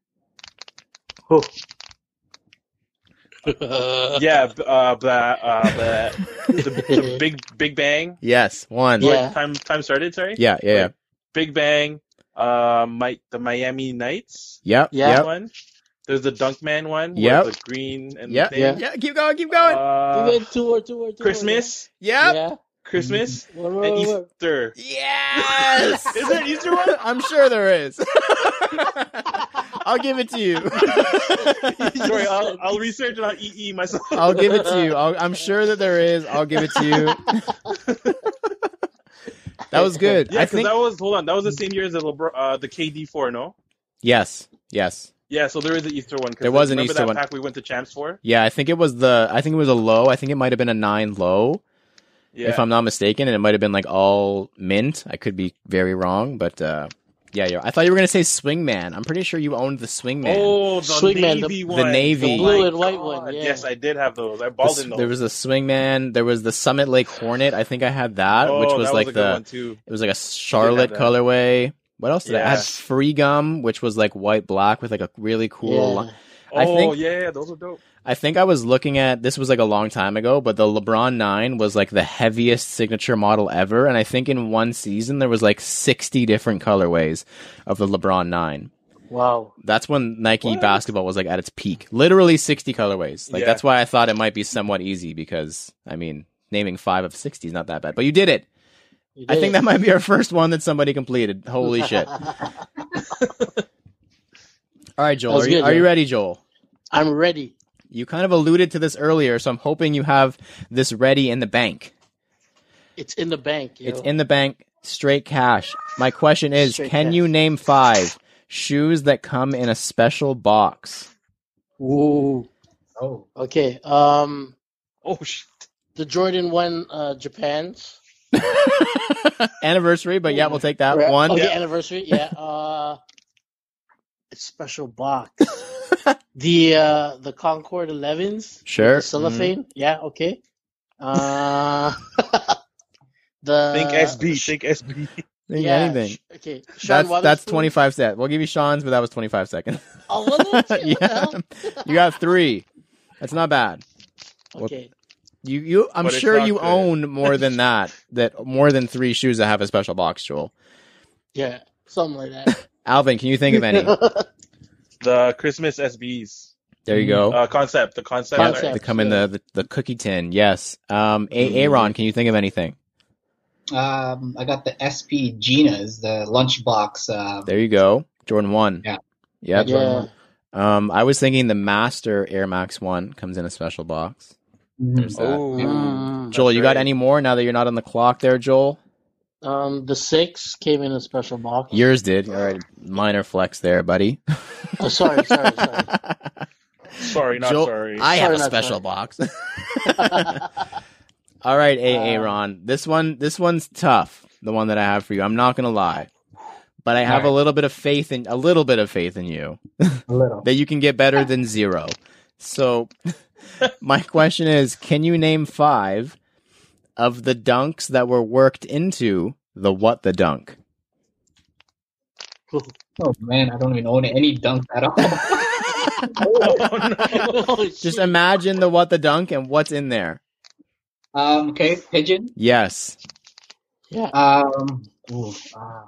Yeah, b- uh, blah, uh, blah. The, the big Big Bang. Yes, one. Yeah. Time time started. Sorry. Yeah, yeah, yeah. Big Bang. Uh, my the Miami Knights Yep, Yeah. yep, one. There's the Dunkman one. Yep. With the green and yep. the thing. Yeah. yeah, keep going, keep going. Uh, We went two more, two more, two more. Christmas. yep. Yeah. Christmas One more, and one more. Easter. Yes! Is there an Easter one? I'm sure there is. I'll give it to you. Sorry, I'll, I'll research and I'll E E myself. I'll give it to you. I'll, I'm sure that there is. I'll give it to you. That was good. Yeah, I because think. that was hold on. That was the same year as the LeBron, uh, the K D four. No. Yes. Yes. Yeah, so there is an Easter one. 'cause There was an remember Easter that one. pack we went to champs for? Yeah, I think it was the. I think it was a low. I think it might have been a nine low, Yeah. if I'm not mistaken, and it might have been like all mint. I could be very wrong, but uh, yeah, yeah. I thought you were gonna say Swingman. I'm pretty sure you owned the Swingman. Oh, the Swingman, the- navy the one. navy. Oh Blue my and white God. one, yeah. Yes, I did have those. I The balled s- in those. there was the Swingman. There was the Summit Lake Hornet. I think I had that, oh, which was that like was a good the. one too. It was like a Charlotte that. colorway. What else did I I had? Yeah. Free Gum, which was like white black with like a really cool. Yeah. li- I Oh think- yeah, yeah, those are dope. I think I was looking at this was like a long time ago, but the LeBron nine was like the heaviest signature model ever, and I think in one season there was like sixty different colorways of the LeBron nine. Wow. That's when Nike What? basketball was like at its peak. Literally sixty colorways. Like Yeah. that's why I thought it might be somewhat easy because I mean, naming five of sixty is not that bad. But you did it. You I did think it. that might be our first one that somebody completed. Holy shit. All right, Joel. That was Are you, good, are you Joel. ready, Joel? I'm ready. You kind of alluded to this earlier, so I'm hoping you have this ready in the bank. It's in the bank. Yo. It's in the bank, straight cash. My question is, Straight can cash. you name five shoes that come in a special box? Ooh. Oh, Okay. Um, Oh shit. the Jordan one, uh, Japan's. Anniversary, but yeah, we'll take that Right. one. Okay, Yeah. anniversary. Yeah. Uh, it's special box. the uh, the Concord elevens. Sure. The cellophane. Yeah. Okay. Uh, the Think S B. sh- Think S B. Think yeah, anything. sh- okay. Sean That's that's Wotherspoon. twenty-five seconds. We'll give you Sean's, but that was twenty-five seconds. Oh, was it? What the Yeah. hell? You got three. That's not bad. Okay. You you I'm But it's sure not you good. own more than that. That more than three shoes that have a special box, Joel. Yeah. Something like that. Alvin, can you think of any? The Christmas S Bs. There you go. Uh, concept. The concept. Yeah, Concept. they come in the, the, the cookie tin. Yes. Um, A- Aaron, can you think of anything? um, I got the S P Gina's, the lunchbox. Uh, There you go. Jordan one. Yeah. Yep. Yeah. Um, I was thinking the Master Air Max one comes in a special box. There's that. Oh. Mm. Joel, you got right. any more now that you're not on the clock there, Joel? Um, the six came in a special box. Yours did. All right. Minor flex there, buddy. Oh, sorry, sorry, sorry. Sorry, not Joel, sorry. I have Sorry, a not special sorry. box. All right, A. Uh, Aaron. This one, this one's tough. The one that I have for you. I'm not gonna lie, but I have All right. a little bit of faith in a little bit of faith in you a little. that you can get better than zero. So, my question is, can you name five of the dunks that were worked into the What the Dunk? Oh man, I don't even own any dunks at all. Oh, Oh, Just shit. imagine the What the Dunk and what's in there. um, okay, pigeon. Yes. Yeah. Um, ooh, uh,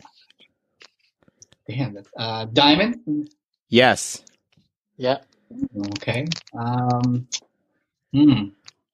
damn it. Uh, diamond. Yes. Yeah. Okay. Um, hmm.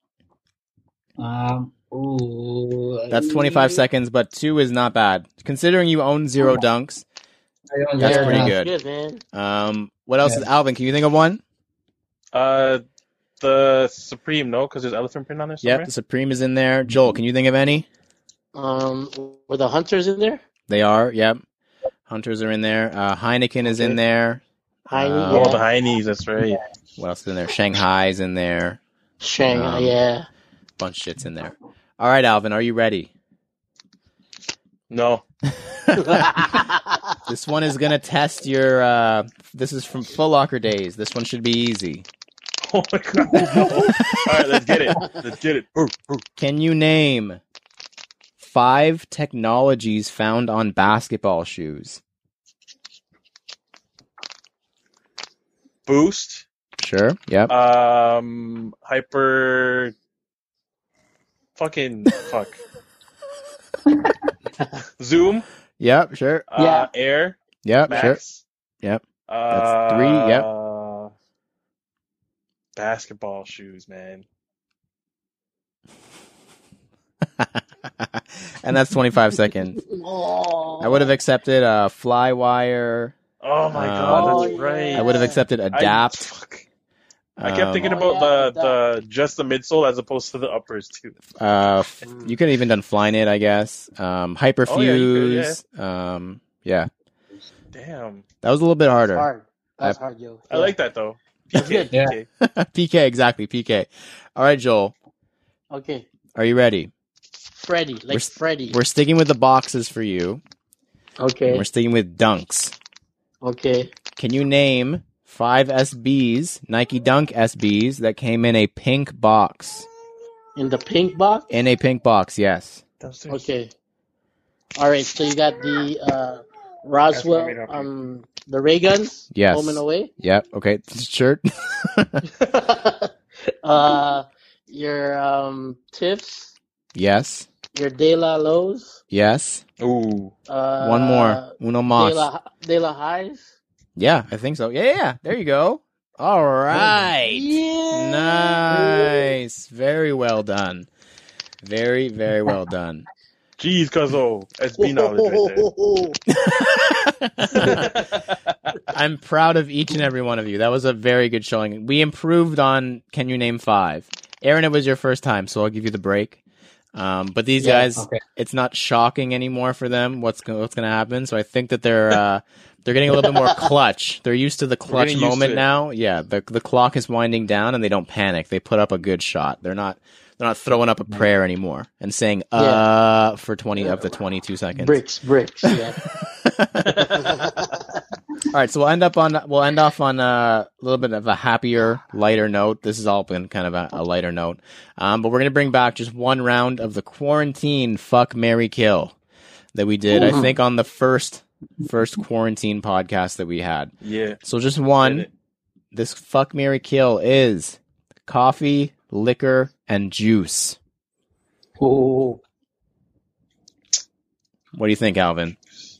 Um. Ooh. That's twenty-five seconds, but two is not bad. Considering you own zero dunks, That's Yeah, pretty yeah. good. Good, man. Um, what else Yeah. is Alvin? Can you think of one? Uh, the Supreme, no, because there's elephant print on there somewhere. Yep, the Supreme is in there. Joel, can you think of any? Um, were the hunters in there? They are. Yep, Hunters are in there. Uh, Heineken is in Okay. there. Heine, Um, Oh, yeah. the Heinies, that's right. What else is in there? Shanghai's in there. Shanghai, um, yeah. Bunch of shit's in there. All right, Alvin, are you ready? No. This one is gonna test your. Uh, this is from Foot Locker days. This one should be easy. Oh my god. No. All right, let's get it. Let's get it. Hur, hur. Can you name five technologies found on basketball shoes? Boost. Sure. Yep. Um, hyper. Fucking fuck. Zoom. Yep. Sure. Uh, Yeah. Air. Yep. Sure. Max. Yep. Uh, three, yep. Basketball shoes, man. And that's twenty-five seconds. Oh. I would have accepted uh, Flywire. Oh my Um, god, Oh, that's right. I would have accepted I- Adapt. fuck. I kept Um, thinking Oh, about yeah, the, the just the midsole as opposed to the uppers too. Uh, f- you could have even done Flyknit, I guess. Um, Hyperfuse. Oh, yeah, you could, Um, yeah, Damn, that was a little bit That's harder. hard. That's hard, yo. I like that though. That's P K, good. Yeah. P K. P K, exactly. P K. All right, Joel, Okay. are you ready? Freddy, like We're s- Freddy. We're sticking with the boxes for you. Okay. We're sticking with dunks. Okay. Can you name five S Bs, Nike Dunk S Bs, that came in a pink box? In the pink box? In a pink box, yes. Downstairs. Okay. All right. So you got the uh, Roswell, That's what I mean, um, the ray guns. Yes. Home and away. Yep. Okay. Shirt. uh, your um, Tiffs. Yes. Your De La Lowe's. Yes. Ooh, Uh, One more. Uno De mas. La, De La Highs. Yeah, I think so. Yeah, yeah, yeah. There you go. All right. Yeah. Nice. Very well done. Very, very well done. jeez, cuzzo, S B knowledge right there. I'm proud of each and every one of you. That was a very good showing. We improved on Can You Name Five? Aaron, it was your first time, so I'll give you the break. Um, but these Yeah, guys, okay. it's not shocking anymore for them what's go- what's going to happen. So I think that they're uh, they're getting a little bit more clutch. They're used to the clutch getting used moment to it. now. Yeah, the the clock is winding down, and they don't panic. They put up a good shot. They're not they're not throwing up a prayer anymore and saying uh for twenty of the twenty-two seconds. Bricks, bricks. Yeah. All right, so we'll end up on we'll end off on a little bit of a happier, lighter note. This has all been kind of a, a lighter note, um, but we're gonna bring back just one round of the quarantine fuck, marry, kill that we did. I think on the first first quarantine podcast that we had. Yeah. So just Get one. it. This fuck, marry, kill is coffee, liquor, and juice. Oh. What do you think, Alvin?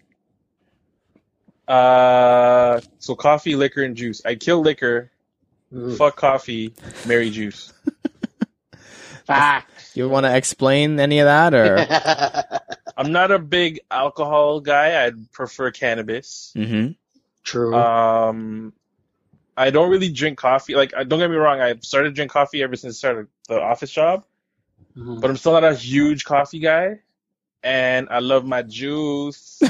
Uh, so coffee, liquor, and juice. I kill liquor, Mm. fuck coffee, marry juice. Facts. You want to explain any of that, or? I'm not a big alcohol guy. I'd prefer cannabis. Mm-hmm. True. Um, I don't really drink coffee. Like, I- don't get me wrong. I've started to drink coffee ever since I started the office job, Mhm. but I'm still not a huge coffee guy. And I love my juice.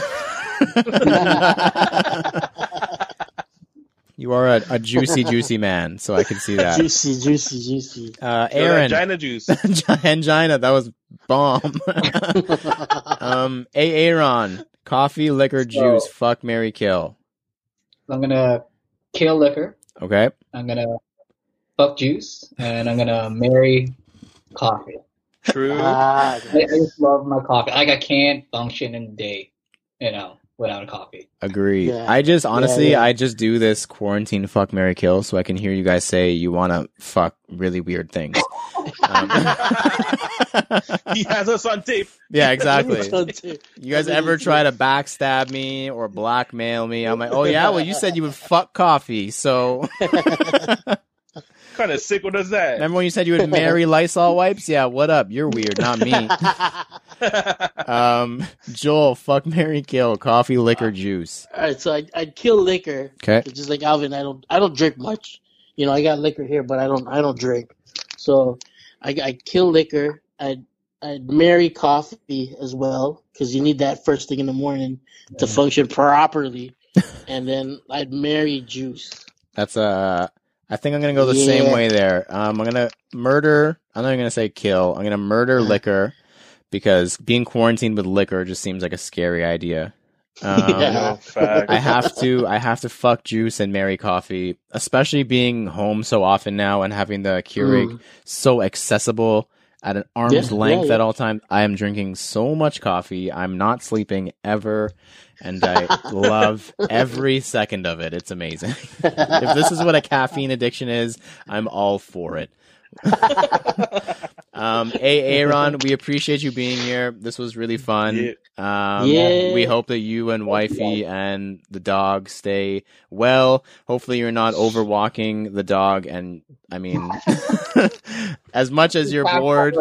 You are a, a juicy, juicy man, so I can see that. Juicy, juicy, juicy. Uh, Yo, that Aaron, Gina juice. angina, that was bomb. um, A. Aaron, coffee, liquor, juice, fuck, marry, kill. I'm gonna kill liquor. Okay, I'm gonna fuck juice, and I'm gonna marry coffee. True. Ah, I, I just love my coffee. Like I can't function in the day, you know, without a coffee. agree. Yeah. I just honestly, yeah. I just do this quarantine fuck, marry, kill, so I can hear you guys say you want to fuck really weird things. Um, He has us on tape. yeah, exactly. exactly. You guys ever try to backstab me or blackmail me? I'm like, oh yeah, well you said you would fuck coffee, so Kind of sick. What is that? remember when you said you would marry Lysol wipes? Yeah, what up? You're weird, not me. um, Joel, fuck, marry, kill, coffee, liquor, juice. All right, so I I'd kill liquor. Okay. Just like Alvin, I don't I don't drink much. You know, I got liquor here, but I don't I don't drink. So I I kill liquor. I'd I'd marry coffee as well because you need that first thing in the morning to function properly. And then I'd marry juice. That's uh I think I'm gonna go the yeah. same way there. Um, I'm gonna murder. I'm not even gonna say kill. I'm gonna murder liquor because being quarantined with liquor just seems like a scary idea. Um, Yeah. I have to. I have to fuck juice and marry coffee, especially being home so often now and having the Keurig Mm. so accessible at an arm's Yeah, length yeah, yeah. at all times. I am drinking so much coffee. I'm not sleeping ever, and I love every second of it. It's amazing. If this is what a caffeine addiction is, I'm all for it. um, hey, Aaron, we appreciate you being here. This was really fun. Yeah. Um, Yeah. We hope that you and wifey and the dog stay well. Hopefully, you're not overwalking the dog. And I mean, as much as you're bored,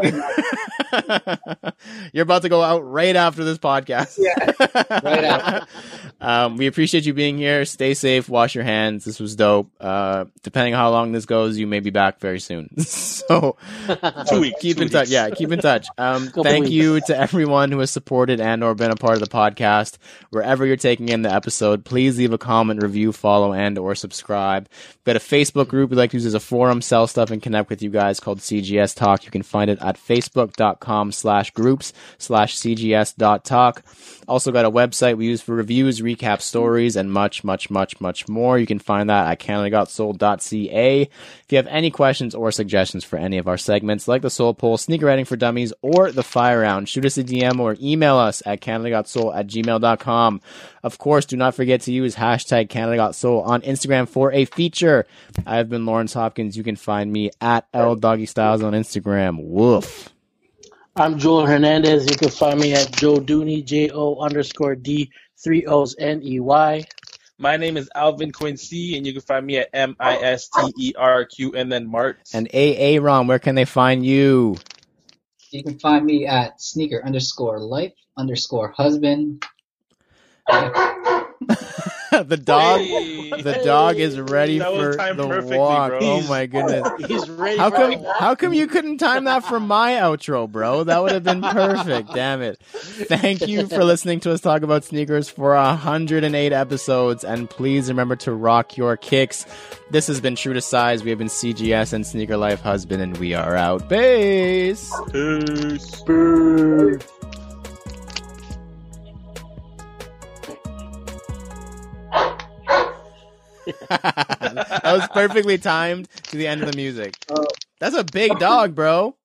you're about to go out right after this podcast. Yeah, right after. Um, we appreciate you being here. Stay safe. Wash your hands. This was dope. Uh, depending on how long this goes, you may be back very soon. so Two weeks. keep two in touch. weeks. Yeah, keep in touch. Um, Couple thank weeks. you to everyone who has supported and or been a part of the podcast. Wherever you're taking in the episode, please leave a comment, review, follow, and or subscribe. We've got a Facebook group we like to use as a forum, sell stuff, and connect with you guys called C G S Talk. You can find it at facebook.com slash groups slash CGS dot talk. Also got a website we use for reviews, recap stories, and much, much, much, much more. You can find that at canada got sold dot c a. If you have any questions or suggestions for any of our segments, like the Soul Poll, Sneaker Writing for Dummies, or the Fire Round, shoot us a D M or email us at canada got soul at gmail dot com. Of course, do not forget to use hashtag canada got soul on Instagram for a feature. I have been Lawrence Hopkins. You can find me at L Doggy Styles on Instagram. Woof. I'm Joel Hernandez. You can find me at Joe Dooney, J O underscore D, three O's N E Y. My name is Alvin Quincy, and you can find me at M I S T E R Q and then Mart. And A A Ron, where can they find you? You can find me at sneaker underscore life underscore husband. the dog Hey. the dog is ready That was for timed the perfectly, walk. bro. Oh my goodness. He's ready How for come it. how come you couldn't time that for my outro, bro? That would have been perfect. Damn it. Thank you for listening to us talk about sneakers for one hundred eight episodes, and please remember to rock your kicks. This has been True to Size. We have been C G S and Sneaker Life Husband, and we are out. Peace. Peace. That was perfectly timed to the end of the music. That's a big dog, bro.